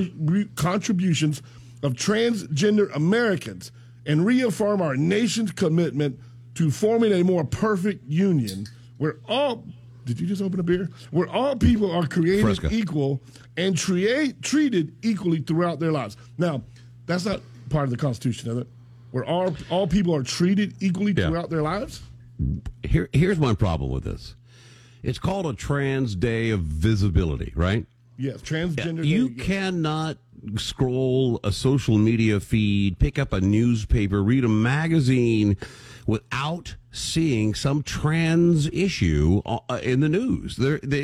contributions of transgender Americans and reaffirm our nation's commitment to forming a more perfect union where all did you just open a beer? Where all people are created Fresca. Equal and treated equally throughout their lives. Now, that's not part of the Constitution, is it? Where all people are treated equally throughout their lives? Here's my problem with this. It's called a Trans Day of Visibility, right? Yes, transgender. You cannot scroll a social media feed, pick up a newspaper, read a magazine without seeing some trans issue in the news.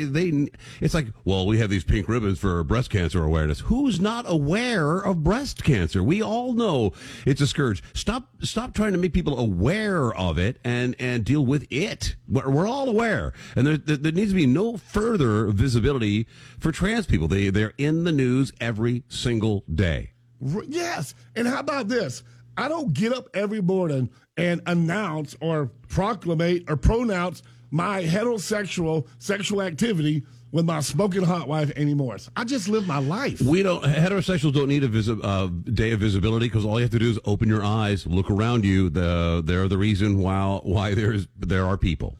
It's like, well, we have these pink ribbons for breast cancer awareness. Who's not aware of breast cancer? We all know it's a scourge. Stop trying to make people aware of it and deal with it. We're all aware. And there needs to be no further visibility for trans people. They're in the news every single day. Yes. And how about this? I don't get up every morning and announce or proclamate or pronounce my heterosexual sexual activity with my smoking hot wife, Amy Morris. I just live my life. Heterosexuals don't need a day of visibility because all you have to do is open your eyes, look around you. They're the reason why there are people.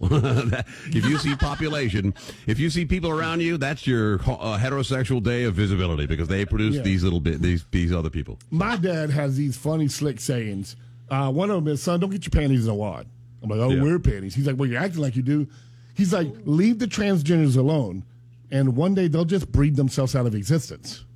If you see population, if you see people around you, that's your heterosexual day of visibility because they produce these other people. My dad has these funny, slick sayings. One of them is, son, don't get your panties in a wad. I'm like, wear panties. He's like, well, you're acting like you do. He's like, leave the transgenders alone, and one day they'll just breed themselves out of existence.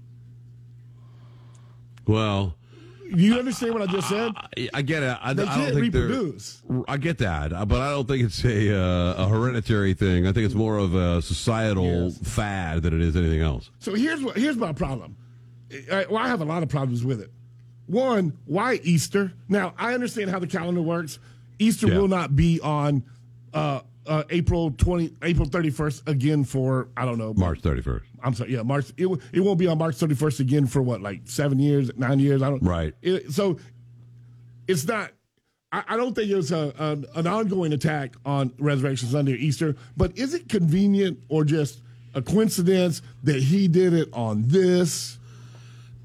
Well, you understand what I just said? I get it. They can't reproduce. I get that, but I don't think it's a hereditary thing. I think it's more of a societal fad than it is anything else. So here's my problem. I have a lot of problems with it. One, why Easter? Now, I understand how the calendar works. Easter will not be on April 31st again for, I don't know. March 31st. I'm sorry, March. It won't be on March 31st again for what, like 7 years, 9 years? I don't. Right. So it's not, I don't think it was an ongoing attack on Resurrection Sunday or Easter, but is it convenient or just a coincidence that he did it on this?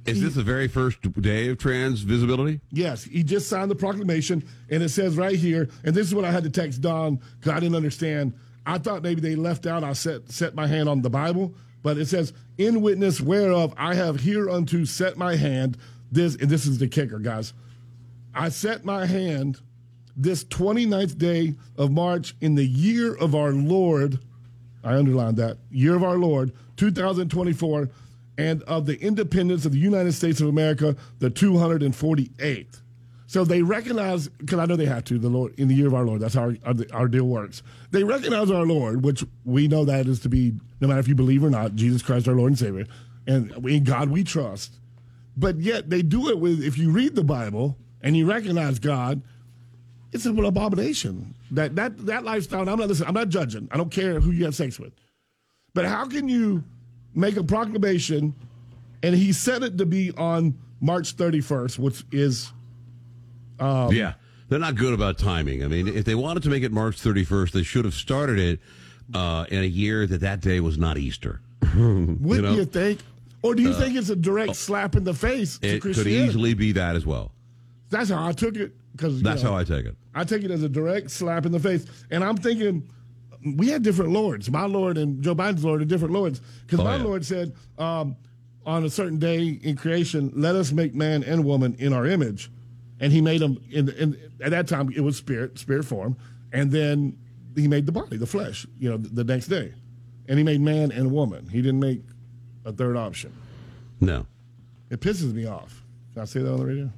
Is this the very first day of trans visibility? Yes, he just signed the proclamation, and it says right here, and this is what I had to text Don because I didn't understand. I thought maybe they left out, I set my hand on the Bible, but it says, in witness whereof I have hereunto set my hand, and this is the kicker, guys. I set my hand this 29th day of March in the year of our Lord, I underlined that, year of our Lord, 2024, and of the independence of the United States of America, the 248th. So they recognize, because I know they have to, the Lord, in the year of our Lord. That's how our deal works. They recognize our Lord, which we know that is to be, no matter if you believe or not, Jesus Christ, our Lord and Savior. And in God we trust. But yet they do it with, if you read the Bible and you recognize God, it's an abomination. That lifestyle, I'm not judging. I don't care who you have sex with. But how can you make a proclamation, and he set it to be on March 31st, which is... yeah, they're not good about timing. I mean, if they wanted to make it March 31st, they should have started it in a year that day was not Easter. Wouldn't you think? Or do you think it's a direct slap in the face to Christianity? It could easily be that as well. That's how I took it. That's how I take it. I take it as a direct slap in the face. And I'm thinking, we had different lords. My Lord and Joe Biden's Lord are different lords. Because my Lord said, on a certain day in creation, let us make man and woman in our image. And he made them, at that time, it was spirit form. And then he made the body, the flesh, the next day. And he made man and woman. He didn't make a third option. No. It pisses me off. Can I say that on the radio?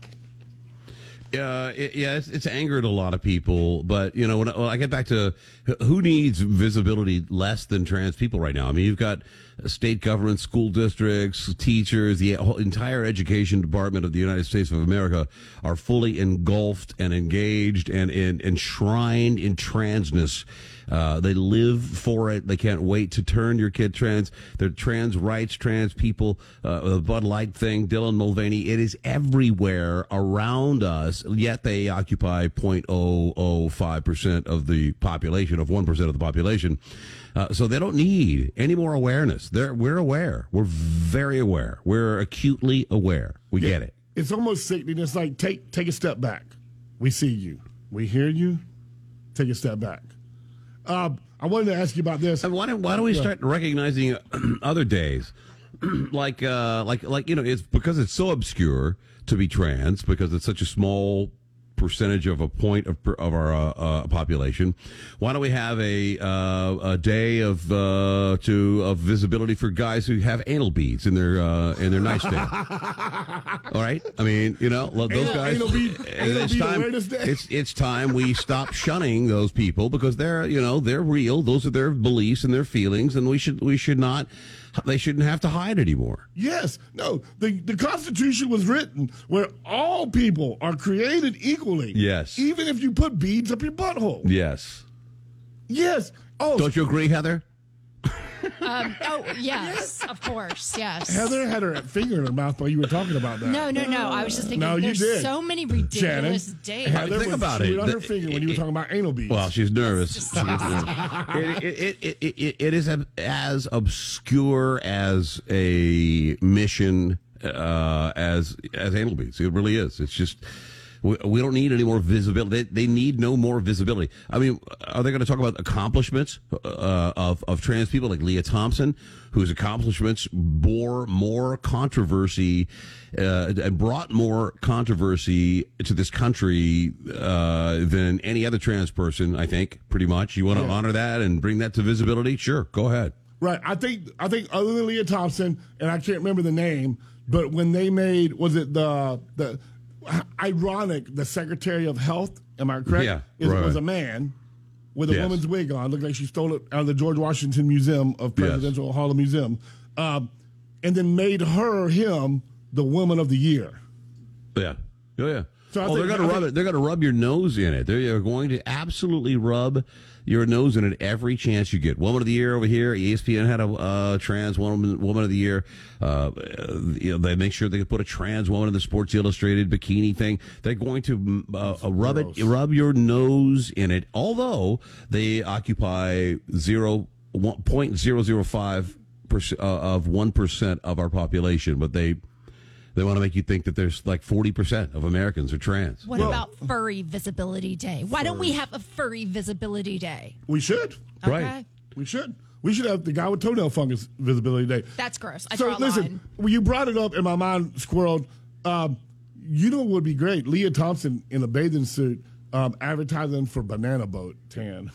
It's angered a lot of people, but when I get back to who needs visibility less than trans people right now. I mean, you've got state government, school districts, teachers, the whole entire education department of the United States of America are fully engulfed and engaged and enshrined in transness. They live for it. They can't wait to turn your kid trans. They're trans rights, trans people, the Bud Light thing, Dylan Mulvaney. It is everywhere around us, yet they occupy 0.005% of the population, of 1% of the population. So they don't need any more awareness. We're aware. We're very aware. We're acutely aware. We get it. It's almost sickening. It's like, take a step back. We see you. We hear you. Take a step back. I wanted to ask you about this. Why don't we start recognizing other days, like it's because it's so obscure to be trans, because it's such a small percentage of a point of our population. Why don't we have a day of visibility for guys who have anal beads in their nightstand? All right, I mean, those guys. It's time we stop shunning those people, because they're real. Those are their beliefs and their feelings, and we should not. They shouldn't have to hide anymore. Yes. No, the Constitution was written where all people are created equally. Yes. Even if you put beads up your butthole. Yes. Yes. Oh, don't you agree, Heather? Yes, of course, yes. Heather had her finger in her mouth while you were talking about that. No. I was just thinking, there's so many ridiculous days. Heather think about it. On her finger when you were talking about anal beads. Well, she's nervous. It is as obscure as a mission as anal beads. It really is. It's just. We don't need any more visibility. They need no more visibility. I mean, are they going to talk about accomplishments of trans people like Leah Thompson, whose accomplishments bore more controversy and brought more controversy to this country than any other trans person? I think pretty much. You want to honor that and bring that to visibility? Sure, go ahead. Right. I think other than Leah Thompson, and I can't remember the name, but when they made, was it the ironic, the Secretary of Health, am I correct? Yeah, was a man with a woman's wig on. Looked like she stole it out of the George Washington Museum of Presidential Hall of Museum, and then made him the Woman of the Year. Yeah. Oh, yeah. So they're going to rub it. They're going to rub your nose in it. They're going to absolutely rub your nose in it every chance you get. Woman of the Year over here. ESPN had a trans woman of the year. They make sure they put a trans woman in the Sports Illustrated bikini thing. They're going to rub your nose in it. Although they occupy 0.005% of 1% of our population, but they They want to make you think that there's like 40% of Americans are trans. What about Furry Visibility Day? Why don't we have a Furry Visibility Day? We should. Okay. Right. We should. We should have the guy with toenail fungus Visibility Day. That's gross. I So draw a listen, line. when you brought it up and my mind squirreled, you know what would be great? Leah Thompson in a bathing suit advertising for Banana Boat tan.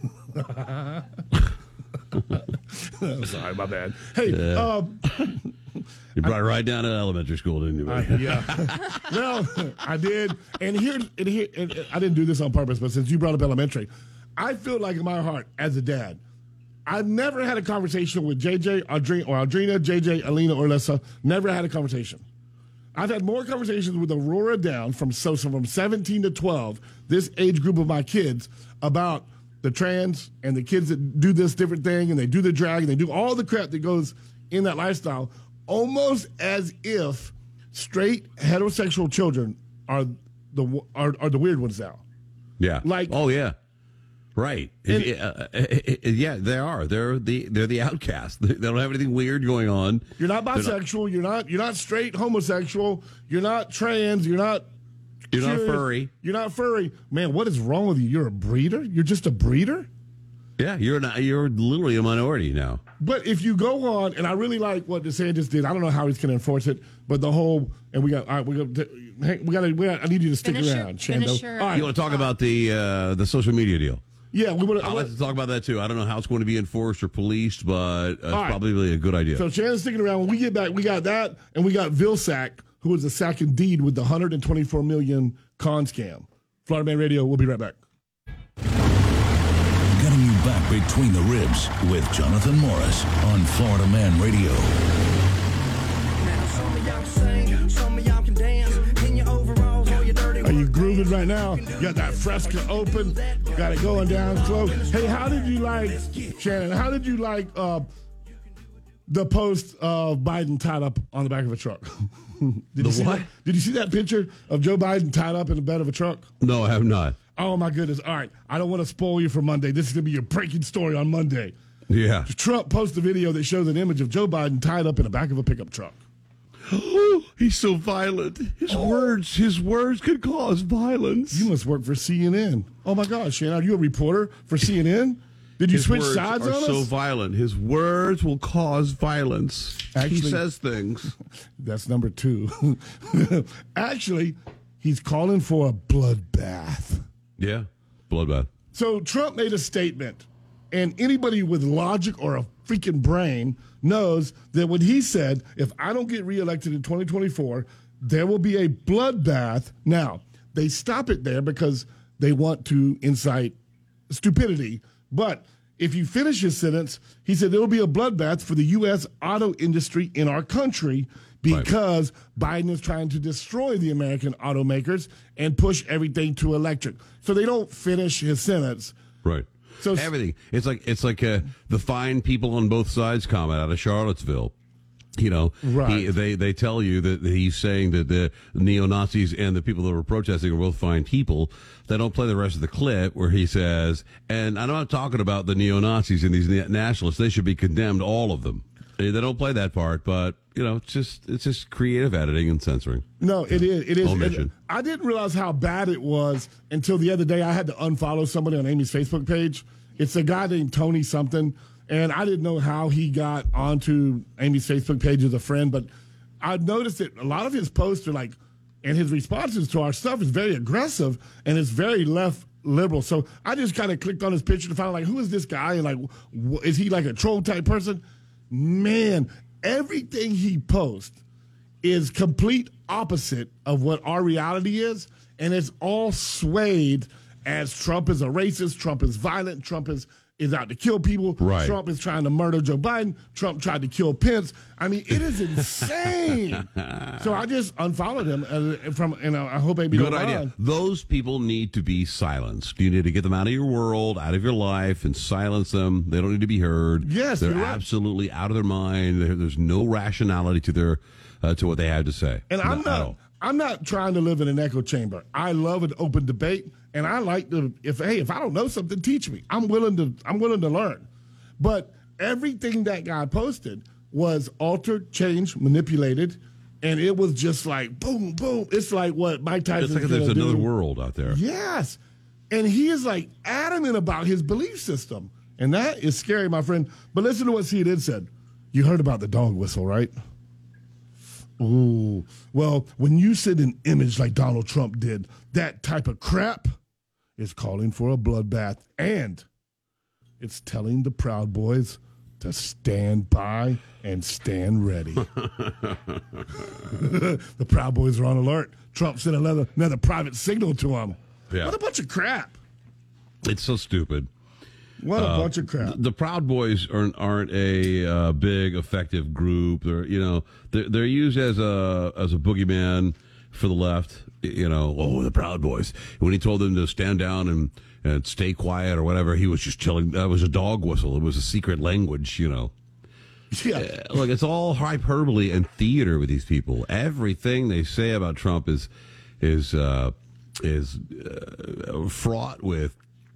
I'm sorry, my bad. Hey, You brought it right down to elementary school, didn't you? Buddy? yeah. Well, I did. And I didn't do this on purpose, but since you brought up elementary, I feel like in my heart as a dad, I've never had a conversation with JJ, Audrina, JJ, Alina, or Alyssa. Never had a conversation. I've had more conversations with Aurora down from 17 to 12, this age group of my kids, about the trans and the kids that do this different thing and they do the drag and they do all the crap that goes in that lifestyle, almost as if straight heterosexual children are the weird ones now. Yeah. Like, oh yeah. Right. Yeah, they are. They're the outcast. They don't have anything weird going on. You're not bisexual. You're not straight homosexual. You're not trans. You're not furry. You're not furry. Man, what is wrong with you? You're a breeder? You're just a breeder? Yeah, you're literally a minority now. But if you go on, and I really like what DeSantis did. I don't know how he's going to enforce it, but the whole I need you to stick around, Shando. All right. You want to talk about the social media deal? Yeah, I'd like to talk about that too. I don't know how it's going to be enforced or policed, but it's probably a good idea. So Shannon's sticking around. When we get back, we got that, and we got Vilsack, who was a sack indeed with the $124 million con scam. Florida Man Radio. We'll be right back. Getting you back between the ribs with Jonathan Morris on Florida Man Radio. Are you grooving right now? You got that Fresca open. Got it going down slow. Hey, how did you like, Shannon, how did you like the post of Biden tied up on the back of a truck? Did you see that picture of Joe Biden tied up in the bed of a truck? No, I have not. Oh, my goodness. All right. I don't want to spoil you for Monday. This is going to be your breaking story on Monday. Yeah. Trump posted a video that shows an image of Joe Biden tied up in the back of a pickup truck. Oh, he's so violent. His words could cause violence. You must work for CNN. Oh, my gosh, Shannon, are you a reporter for CNN? Did you switch sides on us? His words are so violent. His words will cause violence. Actually, he says things. That's number 2. Actually, he's calling for a bloodbath. Yeah, bloodbath. So Trump made a statement, and anybody with logic or a freaking brain knows that when he said, if I don't get reelected in 2024, there will be a bloodbath. Now, they stop it there because they want to incite stupidity. But if you finish his sentence, he said there will be a bloodbath for the U.S. auto industry in our country because Biden is trying to destroy the American automakers and push everything to electric. So they don't finish his sentence. Right. So everything. It's like the fine people on both sides comment out of Charlottesville. You know, right. They tell you that he's saying that the neo-Nazis and the people that were protesting are both fine people. They don't play the rest of the clip where he says, and I'm not talking about the neo-Nazis and these nationalists. They should be condemned, all of them. They don't play that part, but you know, it's just creative editing and censoring. No, it is. It is. Omission. I didn't realize how bad it was until the other day. I had to unfollow somebody on Amy's Facebook page. It's a guy named Tony something, and I didn't know how he got onto Amy's Facebook page as a friend, but I noticed that a lot of his posts are like, and his responses to our stuff is very aggressive and it's very left liberal. So I just kind of clicked on his picture to find out, like, who is this guy? And like, is he like a troll type person? Man, everything he posts is complete opposite of what our reality is, and it's all swayed as Trump is a racist, Trump is violent, Trump is out to kill people, right. Trump is trying to murder Joe Biden, Trump tried to kill Pence. I mean, it is insane. So I just unfollowed him and I hope maybe good idea. Those people need to be silenced. You need to get them out of your world, out of your life, and silence them. They don't need to be heard. Yes, they're absolutely out of their mind. There's no rationality to their to what they have to say. And I'm not trying to live in an echo chamber. I love an open debate, and I like to if I don't know something, teach me. I'm willing to learn. But everything that guy posted was altered, changed, manipulated, And it was just like, boom, boom. It's like what Mike Tyson. It's like there's another world out there. Yes. And he is like adamant about his belief system. And that is scary, my friend. But listen to what C did said. You heard about the dog whistle, right? Ooh. Well, when you send an image like Donald Trump did, that type of crap is calling for a bloodbath. And it's telling the Proud Boys to stand by and stand ready. The Proud Boys are on alert. Trump sent another private signal to them. Yeah. What a bunch of crap. It's so stupid. What a bunch of crap. The Proud Boys aren't a big, effective group. They're used as a boogeyman for the left. The Proud Boys. When he told them to stand down and stay quiet or whatever, he was just chilling. That was a dog whistle. It was a secret language, Yeah. Look, it's all hyperbole and theater with these people. Everything they say about Trump is fraught with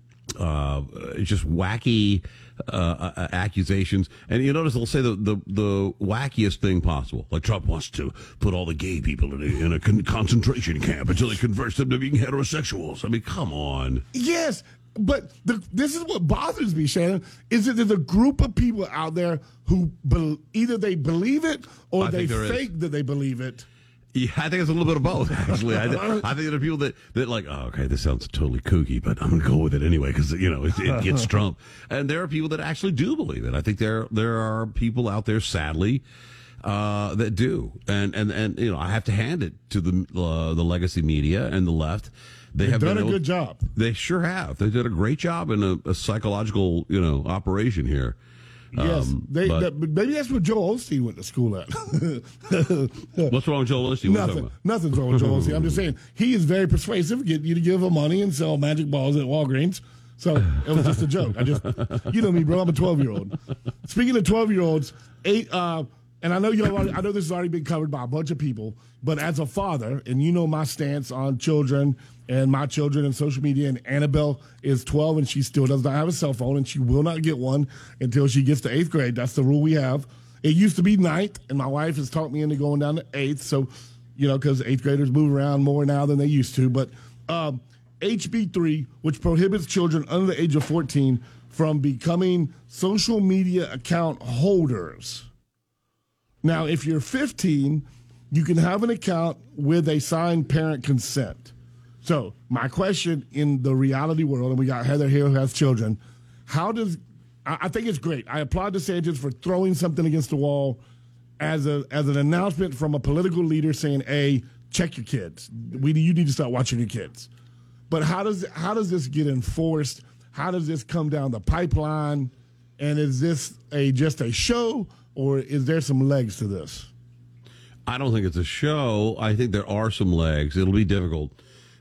just wacky accusations. And you notice they'll say the wackiest thing possible. Like Trump wants to put all the gay people in a concentration camp until he converts them to being heterosexuals. I mean, come on. Yes, but this is what bothers me, Shannon, is that there's a group of people out there who either they believe it or they fake that they believe it. Yeah, I think it's a little bit of both, actually. I think there are people that like, oh, okay, this sounds totally kooky, but I'm going to go with it anyway because, it gets Trump. And there are people that actually do believe it. I think there are people out there, sadly, that do. And I have to hand it to the legacy media and the left. They've done a good job. They sure have. They did a great job in a psychological, operation here. Yes, maybe that's what Joel Osteen went to school at. What's wrong with Joel Osteen? Nothing's wrong with Joel Osteen. I'm just saying he is very persuasive. Get you to give him money and sell magic balls at Walgreens. So it was just a joke. You know me, bro. I'm a 12-year-old. Speaking of 12-year-olds, and I know I know this has already been covered by a bunch of people, but as a father, and you know my stance on children and my children and social media, and Annabelle is 12 and she still does not have a cell phone and she will not get one until she gets to 8th grade. That's the rule we have. It used to be 9th, and my wife has talked me into going down to 8th. So, because 8th graders move around more now than they used to. But HB3, which prohibits children under the age of 14 from becoming social media account holders. Now, if you're 15, you can have an account with a signed parent consent. So my question in the reality world, and we got Heather here who has children, I think it's great. I applaud DeSantis for throwing something against the wall as an announcement from a political leader saying, hey, check your kids. You need to start watching your kids. But how does this get enforced? How does this come down the pipeline? And is this just a show, or is there some legs to this? I don't think it's a show. I think there are some legs. It'll be difficult.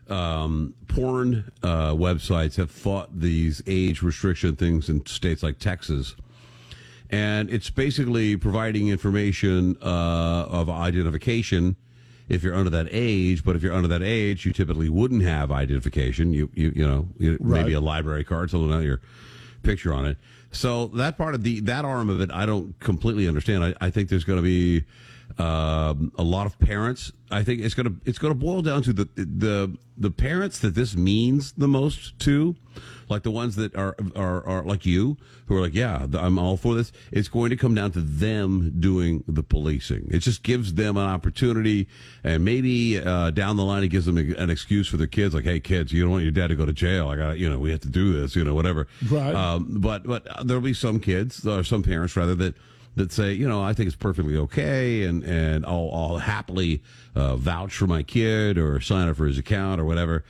Porn websites have fought these age restriction things in states like Texas. And it's basically providing information of identification if you're under that age. But if you're under that age, you typically wouldn't have identification. Right. Maybe a library card, something with your picture on it. So that part of that arm of it, I don't completely understand. I think there's going to be a lot of parents. I think it's going to boil down to the parents that this means the most to, like the ones that are like you, who are like, yeah, I'm all for this. It's going to come down to them doing the policing. It just gives them an opportunity, and maybe down the line it gives them an excuse for their kids, like, hey, kids, you don't want your dad to go to jail. We have to do this, whatever. Right. But there'll be some kids, or some parents rather, that say, I think it's perfectly okay, and I'll happily vouch for my kid or sign up for his account or whatever.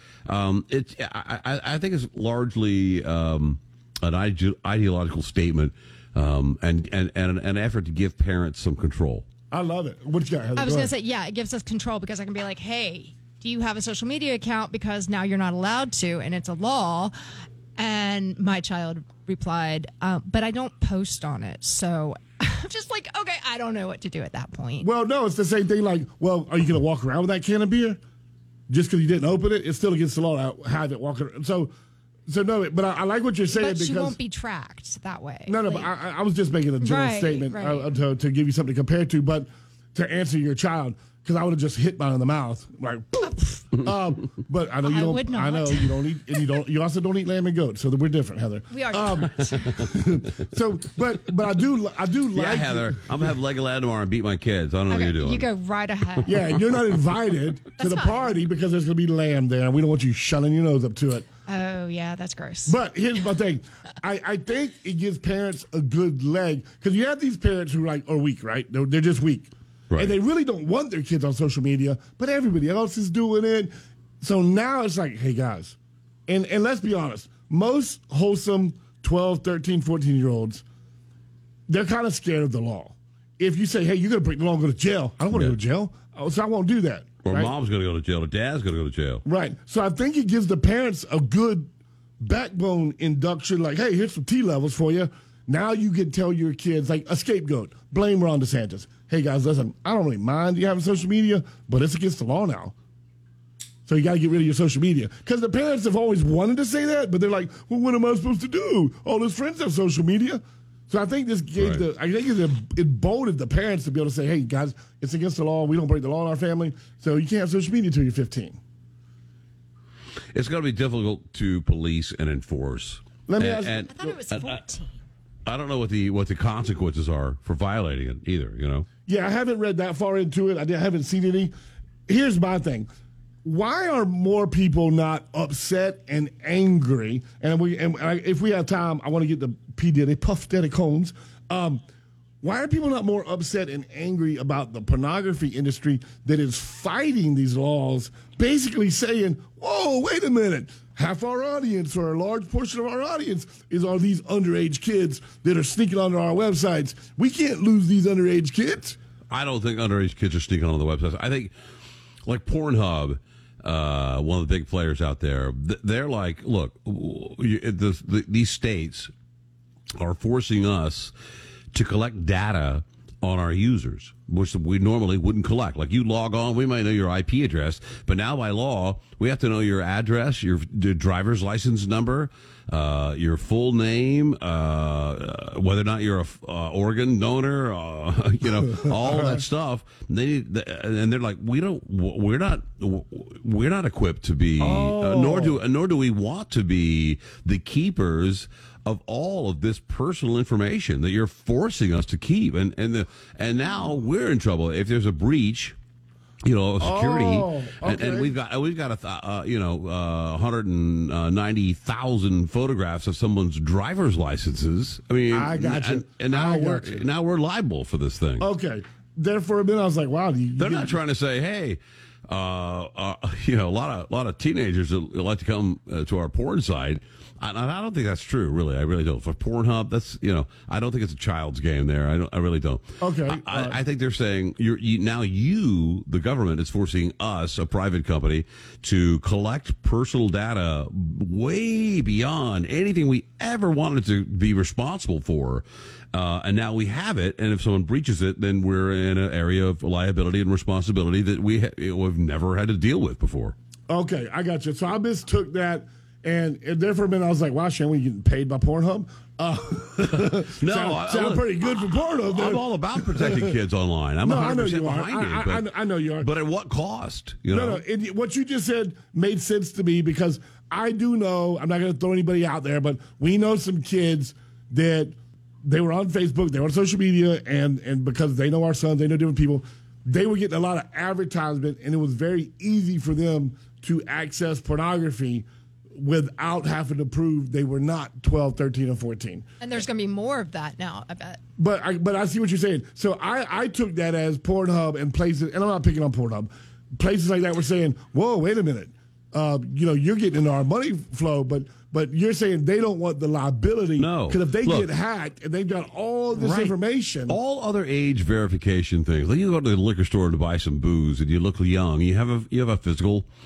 I think it's largely an ideological statement and an effort to give parents some control. I love it. What you got, Heather? I was going to say, yeah, it gives us control because I can be like, hey, do you have a social media account? Because now you're not allowed to, and it's a law. And my child replied, but I don't post on it. So I'm just like, okay, I don't know what to do at that point. Well, no, it's the same thing. Like, well, are you going to walk around with that can of beer? Just because you didn't open it? It's still against the law to have it walking around. So no, but I like what you're saying. But because she won't be tracked that way. No, but I was just making a general statement to give you something to compare to. But to answer your child, because I would have just hit mine in the mouth, like. But I know you don't. would not. I know you don't eat, and you don't. You also don't eat lamb and goat, so we're different, Heather. We are. So, but I do like. Yeah, Heather, I'm gonna have Legoland tomorrow and beat my kids. I don't know what you're doing. You go right ahead. Yeah, and you're not invited to the party because there's gonna be lamb there, and we don't want you shunning your nose up to it. Oh yeah, that's gross. But here's my thing. I think it gives parents a good leg because you have these parents who are weak, right? They're just weak. Right. And they really don't want their kids on social media, but everybody else is doing it. So now it's like, hey, guys, and let's be honest, most wholesome 12, 13, 14-year-olds, they're kind of scared of the law. If you say, hey, you're going to break the law and go to jail, I don't want to go to jail, so I won't do that. Or right? mom's going to go to jail, or dad's going to go to jail. Right. So I think it gives the parents a good backbone induction, like, hey, here's some T-levels for you. Now you can tell your kids, like a scapegoat, blame Ron DeSantis. Hey, guys, listen, I don't really mind you having social media, but it's against the law now. So you got to get rid of your social media. Because the parents have always wanted to say that, but they're like, well, what am I supposed to do? All his friends have social media. So I think this gave it bolted the parents to be able to say, hey, guys, it's against the law. We don't break the law in our family. So you can't have social media until you're 15. It's going to be difficult to police and enforce. Let me ask you. I thought it was 14. I don't know what the consequences are for violating it either, you know? Yeah, I haven't read that far into it. I haven't seen any. Here's my thing. Why are more people not upset and angry? And if we have time, I want to get the P. Diddy, Puff Daddy Combs. Why are people not more upset and angry about the pornography industry that is fighting these laws, basically saying, whoa, wait a minute. Half our audience, or a large portion of our audience, are these underage kids that are sneaking onto our websites. We can't lose these underage kids. I don't think underage kids are sneaking onto the websites. I think, like Pornhub, one of the big players out there, they're like, look, these states are forcing us to collect data on our users, which we normally wouldn't collect. Like, you log on, we might know your IP address, but now by law, we have to know your address, your driver's license number, your full name, whether or not you're a organ donor, all that stuff. And they're like, we're not equipped to be, nor do we want to be the keepers of all of this personal information that you're forcing us to keep, and now we're in trouble if there's a breach, of security, and we've got 190,000 photographs of someone's driver's licenses. I mean, I got you. And now we're liable for this thing. Okay. There for a minute, I was like, wow. They're not trying to say, hey. A lot of teenagers that like to come to our porn site. I don't think that's true, really. I really don't. For Pornhub, that's, I don't think it's a child's game there. I really don't. Okay. I think they're saying the government is forcing us, a private company, to collect personal data way beyond anything we ever wanted to be responsible for. And now we have it, and if someone breaches it, then we're in an area of liability and responsibility that we've never had to deal with before. Okay, I got you. So I mistook that, and there for a minute I was like, wow, Shane, we getting paid by Pornhub? Sound pretty good for Pornhub. I'm all about protecting kids online. I'm 100% behind it. I know you are. But at what cost? No. What you just said made sense to me, because I do know, I'm not going to throw anybody out there, but we know some kids that they were on Facebook, they were on social media, and because they know our sons, they know different people, they were getting a lot of advertisement, and it was very easy for them to access pornography without having to prove they were not 12, 13, or 14. And there's going to be more of that now, I bet. But I see what you're saying. So I took that as Pornhub and places, and I'm not picking on Pornhub, places like that were saying, whoa, wait a minute. You're getting into our money flow, but you're saying they don't want the liability. No. Because if they get hacked and they've got all this information. All other age verification things. Like, you go to the liquor store to buy some booze and you look young. You have a physical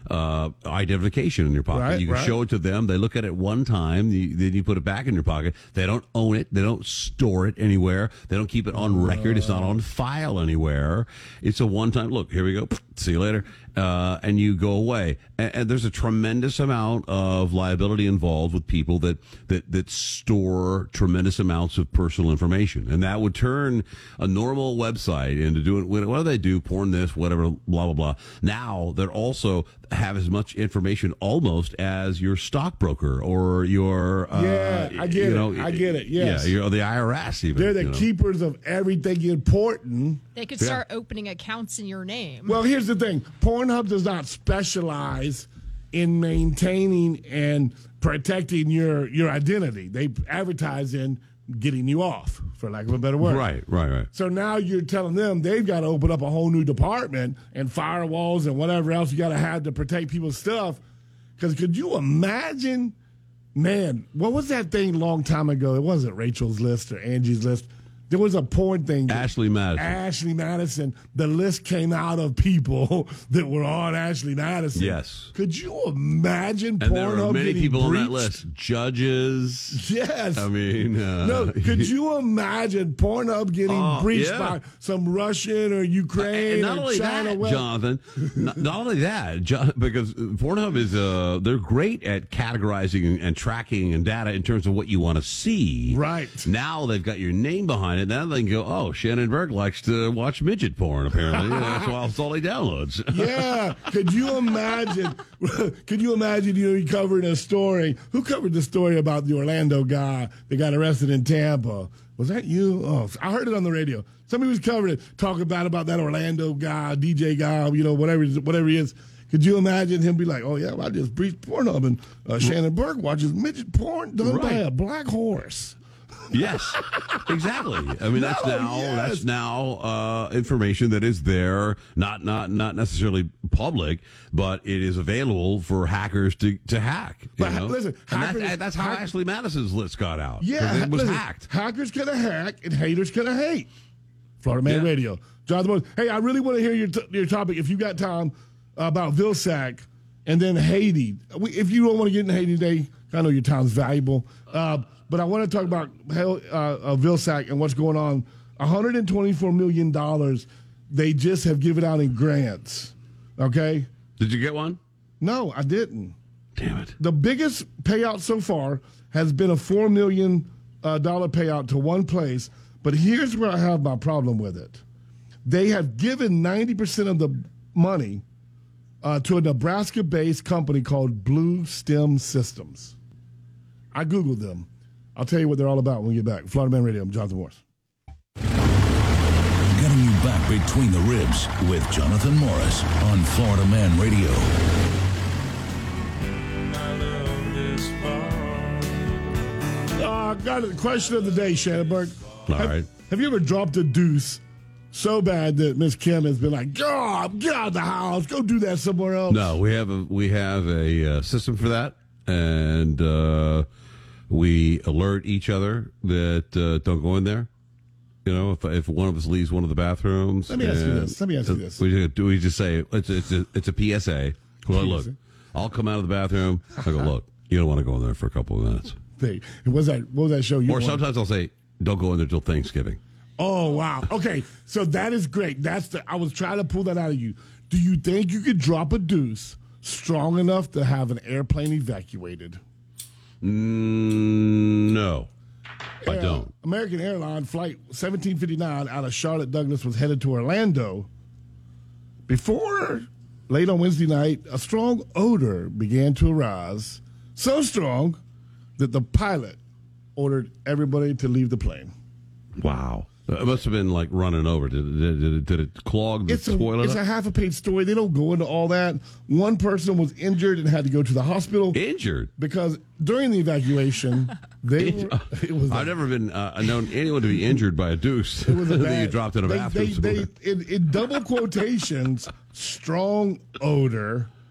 identification in your pocket. Right, you can show it to them. They look at it one time. Then you put it back in your pocket. They don't own it. They don't store it anywhere. They don't keep it on record. It's not on file anywhere. It's a one-time, look, here we go. See you later. And you go away. And there's a tremendous amount of liability involved with people that store tremendous amounts of personal information. And that would turn a normal website into doing, what do they do? Porn this, whatever, blah, blah, blah. Now they're also have as much information almost as your stockbroker or your I get it. Yes. Yeah, you're the IRS even. They're the keepers of everything important. They could start opening accounts in your name. Well, here's the thing. Pornhub does not specialize in maintaining and protecting your identity. They advertise in getting you off, for lack of a better word. Right. So now you're telling them they've got to open up a whole new department and firewalls and whatever else you got to have to protect people's stuff. Because could you imagine, man, what was that thing long time ago? It wasn't Rachel's List or Angie's List. There was a porn thing. Ashley Madison. Ashley Madison. The list came out of people that were on Ashley Madison. Yes. Could you imagine Pornhub? And there are many people breached? on that list. Judges. Yes. I mean. No, could you imagine Pornhub getting breached by some Russian or Ukraine not or only China? That, Jonathan. not only that, because Pornhub is, they're great at categorizing and tracking and data in terms of what you want to see. Right. Now they've got your name behind it. Now they can go, oh, Shannon Berg likes to watch midget porn, apparently. That's all he downloads. Yeah. Could you imagine? You covered a story. Who covered the story about the Orlando guy that got arrested in Tampa? Was that you? Oh, I heard it on the radio. Somebody was covering it, talking about that Orlando guy, DJ guy, whatever he is. Could you imagine him be like, oh, yeah, well, I just breached Pornhub and Shannon Berg watches midget porn done by a black horse. Yes, exactly. I mean, that's now information that is there, not necessarily public, but it is available for hackers to hack. Listen, that's how Ashley Madison's list got out. Yeah, it was hacked. Hackers gonna hack, and haters gonna hate. Florida Man Radio, Jonathan. Hey, I really want to hear your topic if you got time about Vilsack and then Haiti. If you don't want to get into Haiti today, I know your time's valuable. But I want to talk about Vilsack and what's going on. $124 million they just have given out in grants. Okay? Did you get one? No, I didn't. Damn it. The biggest payout so far has been a $4 million payout to one place. But here's where I have my problem with it. They have given 90% of the money to a Nebraska-based company called Blue Stem Systems. I Googled them. I'll tell you what they're all about when we get back. Florida Man Radio, I'm Jonathan Morris. Getting you back between the ribs with Jonathan Morris on Florida Man Radio. Got the question of the day, Shannon Berg. All right. Have you ever dropped a deuce so bad that Miss Kim has been like, God, get out of the house, go do that somewhere else? No, we have a system for that, and we alert each other that don't go in there. You know, if one of us leaves one of the bathrooms. Let me ask you this. We just say it's a PSA. Well, look, I'll come out of the bathroom. I go, look, you don't want to go in there for a couple of minutes. What was that show? Or sometimes I'll say, don't go in there till Thanksgiving. Oh, wow. Okay, so that is great. I was trying to pull that out of you. Do you think you could drop a deuce strong enough to have an airplane evacuated? No, I don't. American Airlines Flight 1759 out of Charlotte Douglas was headed to Orlando. Before, late on Wednesday night, a strong odor began to arise. So strong that the pilot ordered everybody to leave the plane. Wow. It must have been like running over. Did it clog the toilet? It's a half-a-page story. They don't go into all that. One person was injured and had to go to the hospital. Injured? Because during the evacuation, I've never been known anyone to be injured by a deuce that you dropped in a bathroom. In double quotations, strong odor.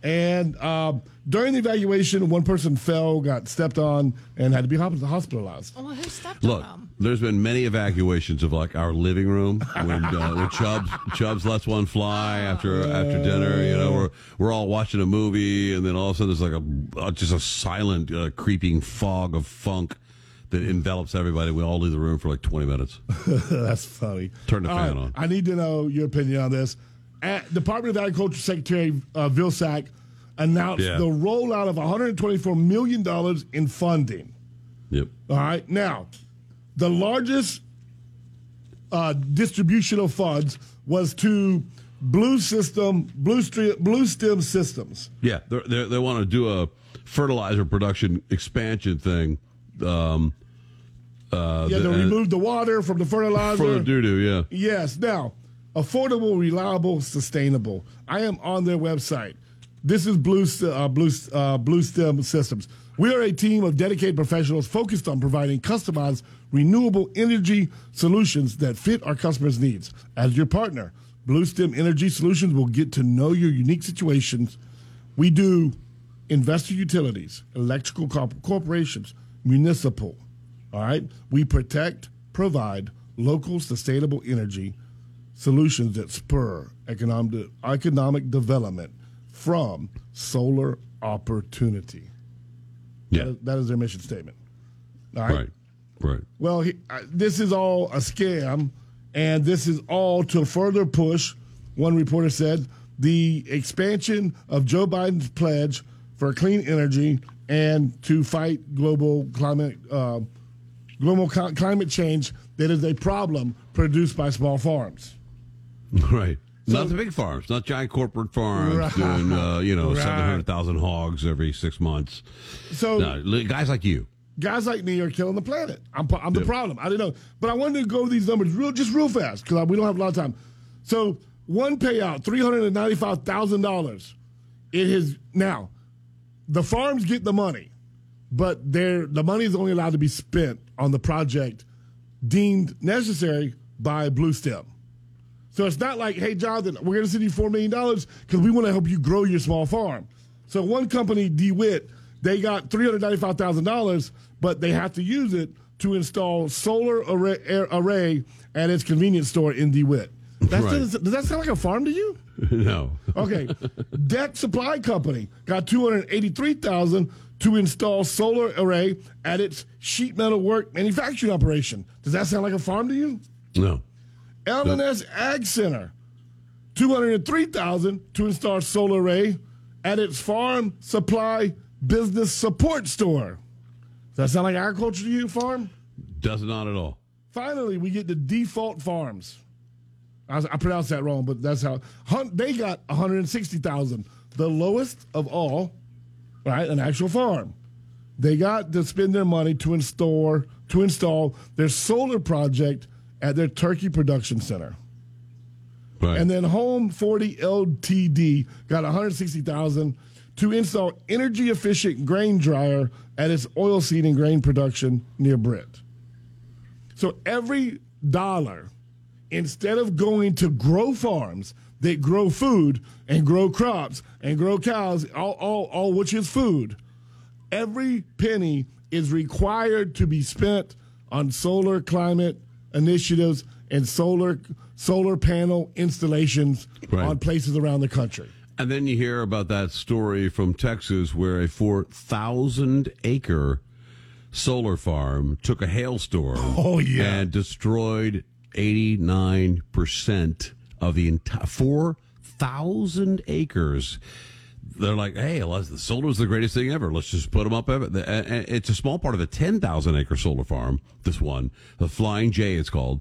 And during the evaluation, one person fell, got stepped on, and had to be hospitalized. Well, who stepped Look, on them? there's been many evacuations of like our living room when Chubbs lets one fly after dinner. You know, we're all watching a movie, and then all of a sudden there's like just a silent, creeping fog of funk that envelops everybody. We all leave the room for like 20 minutes. That's funny. Turn the fan on. I need to know your opinion on this. Department of Agriculture Secretary Vilsack announced the rollout of $124 million in funding. Yep. All right. Now, the largest distribution of funds was to Blue Stem Systems. Yeah, they want to do a fertilizer production expansion thing. They remove the water from the fertilizer. For the doo-doo, yeah. Yes. Now, affordable, reliable, sustainable. I am on their website. This is Blue Stem Systems. We are a team of dedicated professionals focused on providing customized, renewable energy solutions that fit our customers' needs. As your partner, Blue Stem Energy Solutions will get to know your unique situations. We do investor utilities, electrical corporations, municipal. All right? We protect, provide local sustainable energy solutions that spur economic development from solar opportunity. Yeah. That is their mission statement. All right? Right. Well, this is all a scam, and this is all to further push, one reporter said, the expansion of Joe Biden's pledge for clean energy and to fight global climate change that is a problem produced by small farms. Right. Not the big farms, not giant corporate farms doing, 700,000 hogs every 6 months. So guys like you. Guys like me are killing the planet. I'm the problem. I don't know. But I wanted to go over these numbers real fast because we don't have a lot of time. So one payout, $395,000. It is now, the farms get the money, but the money is only allowed to be spent on the project deemed necessary by Blue Stem. So it's not like, hey, Jonathan, we're going to send you $4 million because we want to help you grow your small farm. So one company, DeWitt, they got $395,000, but they have to use it to install solar array at its convenience store in DeWitt. Does that sound like a farm to you? No. Okay. Deck Supply Company got $283,000 to install solar array at its sheet metal work manufacturing operation. Does that sound like a farm to you? No. L&S Ag Center, $203,000 to install solar array at its farm supply business support store. Does that sound like agriculture to you, farm? Does not at all. Finally, we get to Default Farms. I pronounced that wrong, but that's how. They got $160,000, the lowest of all, right? An actual farm. They got to spend their money to install their solar project at their turkey production center. Right. And then Home 40 Ltd. got $160,000 to install energy efficient grain dryer at its oilseed and grain production near Britt. So every dollar, instead of going to grow farms that grow food and grow crops and grow cows, all which is food, every penny is required to be spent on solar climate initiatives and solar panel installations on places around the country. And then you hear about that story from Texas where a 4,000-acre solar farm took a hailstorm and destroyed 89% of the entire 4,000 acres. They're like, hey, the solar's the greatest thing ever. Let's just put them up. It's a small part of a 10,000-acre solar farm, this one, the Flying J it's called.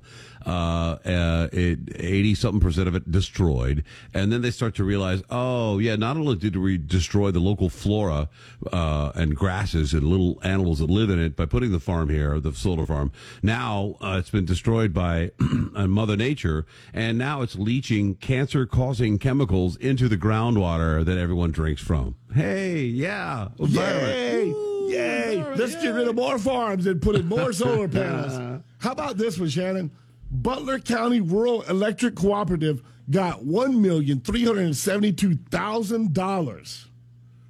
80-something% of it destroyed. And then they start to realize, not only did we destroy the local flora and grasses and little animals that live in it by putting the farm here, the solar farm, now it's been destroyed by Mother Nature, and now it's leaching cancer-causing chemicals into the groundwater that everyone drinks from. Hey, yeah. Yay! Yay! Let's get rid of more farms and put in more solar panels. How about this one, Shannon? Butler County Rural Electric Cooperative got $1,372,000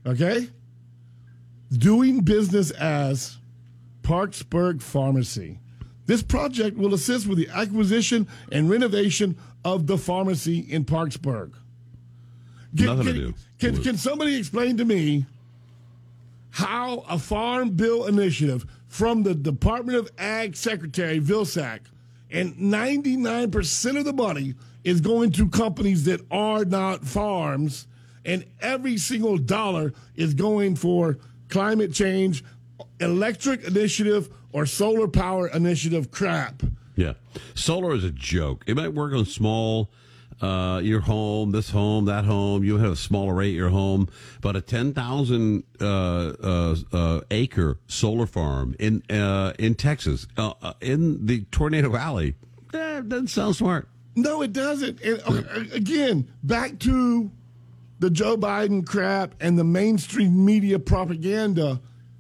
Okay? Doing business as Parksburg Pharmacy. This project will assist with the acquisition and renovation of the pharmacy in Parksburg. Nothing to do. Can somebody explain to me how a farm bill initiative from the Department of Ag Secretary Vilsack, and 99% of the money is going to companies that are not farms, and every single dollar is going for climate change, electric initiative, or solar power initiative crap. Yeah. Solar is a joke. It might work on small, your home, this home, that home. You have a small array at your home. But a 10,000 acre solar farm in Texas, in the Tornado Valley, that doesn't sound smart. No, it doesn't. And, again, back to the Joe Biden crap and the mainstream media propaganda.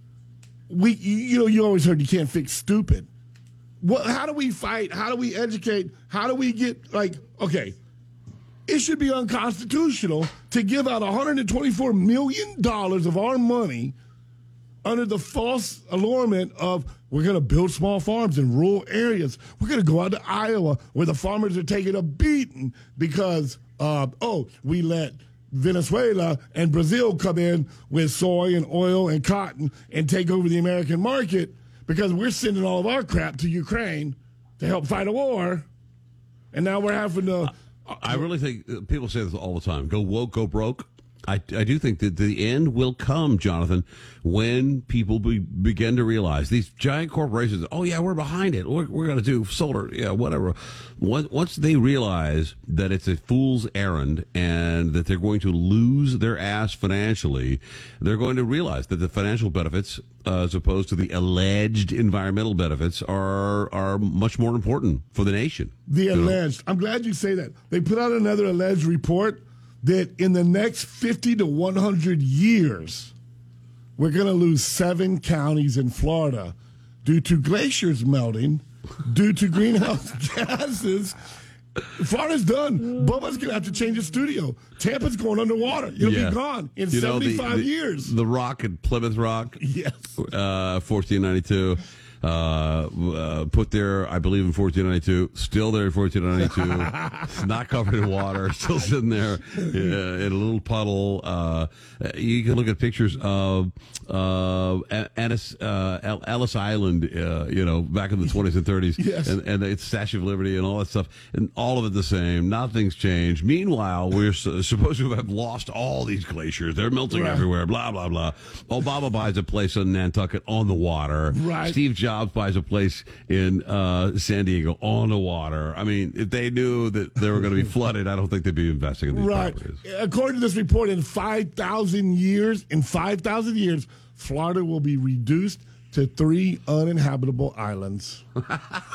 You always heard you can't fix stupid. How do we fight? How do we educate? How do we get, okay, it should be unconstitutional to give out $124 million of our money under the false allurement of we're going to build small farms in rural areas. We're going to go out to Iowa where the farmers are taking a beating because, we let Venezuela and Brazil come in with soy and oil and cotton and take over the American market because we're sending all of our crap to Ukraine to help fight a war. And now we're having to... I really think people say this all the time. Go woke, go broke. I do think that the end will come, Jonathan, when people begin to realize these giant corporations, oh, yeah, we're behind it. We're going to do solar, yeah, whatever. Once they realize that it's a fool's errand and that they're going to lose their ass financially, they're going to realize that the financial benefits, as opposed to the alleged environmental benefits, are much more important for the nation. The alleged. I'm glad you say that. They put out another alleged report that in the next 50 to 100 years, we're going to lose 7 counties in Florida due to glaciers melting, due to greenhouse gases. Florida's done. Bubba's going to have to change his studio. Tampa's going underwater. It'll be gone in 75 years. The Rock and Plymouth Rock. Yes. 1492. Put there, I believe, in 1492. Still there in 1492. It's not covered in water. Still sitting there in a little puddle. You can look at pictures of Ellis Island, back in the 20s and 30s. Yes. And its Statue of Liberty and all that stuff. And all of it the same. Nothing's changed. Meanwhile, we're supposed to have lost all these glaciers. They're melting everywhere. Blah, blah, blah. Obama buys a place in Nantucket on the water. Right. Steve Jobs buys a place in San Diego on the water. I mean, if they knew that they were going to be flooded, I don't think they'd be investing in these properties. According to this report, in 5,000 years, Florida will be reduced to 3 uninhabitable islands. In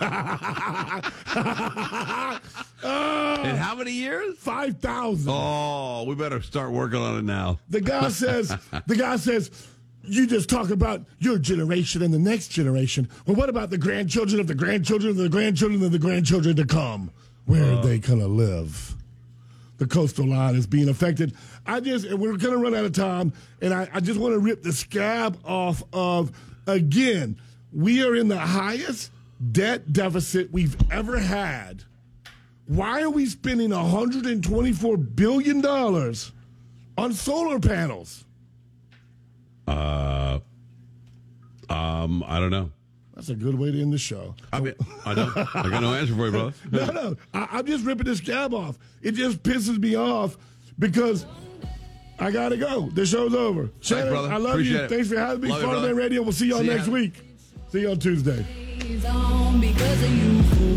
how many years? 5,000. Oh, we better start working on it now. The guy says, you just talk about your generation and the next generation. Well, what about the grandchildren of the grandchildren of the grandchildren of the grandchildren to come? Where are they going to live? The coastal line is being affected. And we're going to run out of time, and I just want to rip the scab off of, again, we are in the highest debt deficit we've ever had. Why are we spending $124 billion on solar panels? I don't know. That's a good way to end the show. I mean, I got no answer for you, brother. No. I'm just ripping this scab off. It just pisses me off because I got to go. The show's over. Shannon, brother. I love Appreciate you. it. Thanks for having me. Love you, Farmland Radio. We'll see y'all next week. See you on Tuesday. Because of you.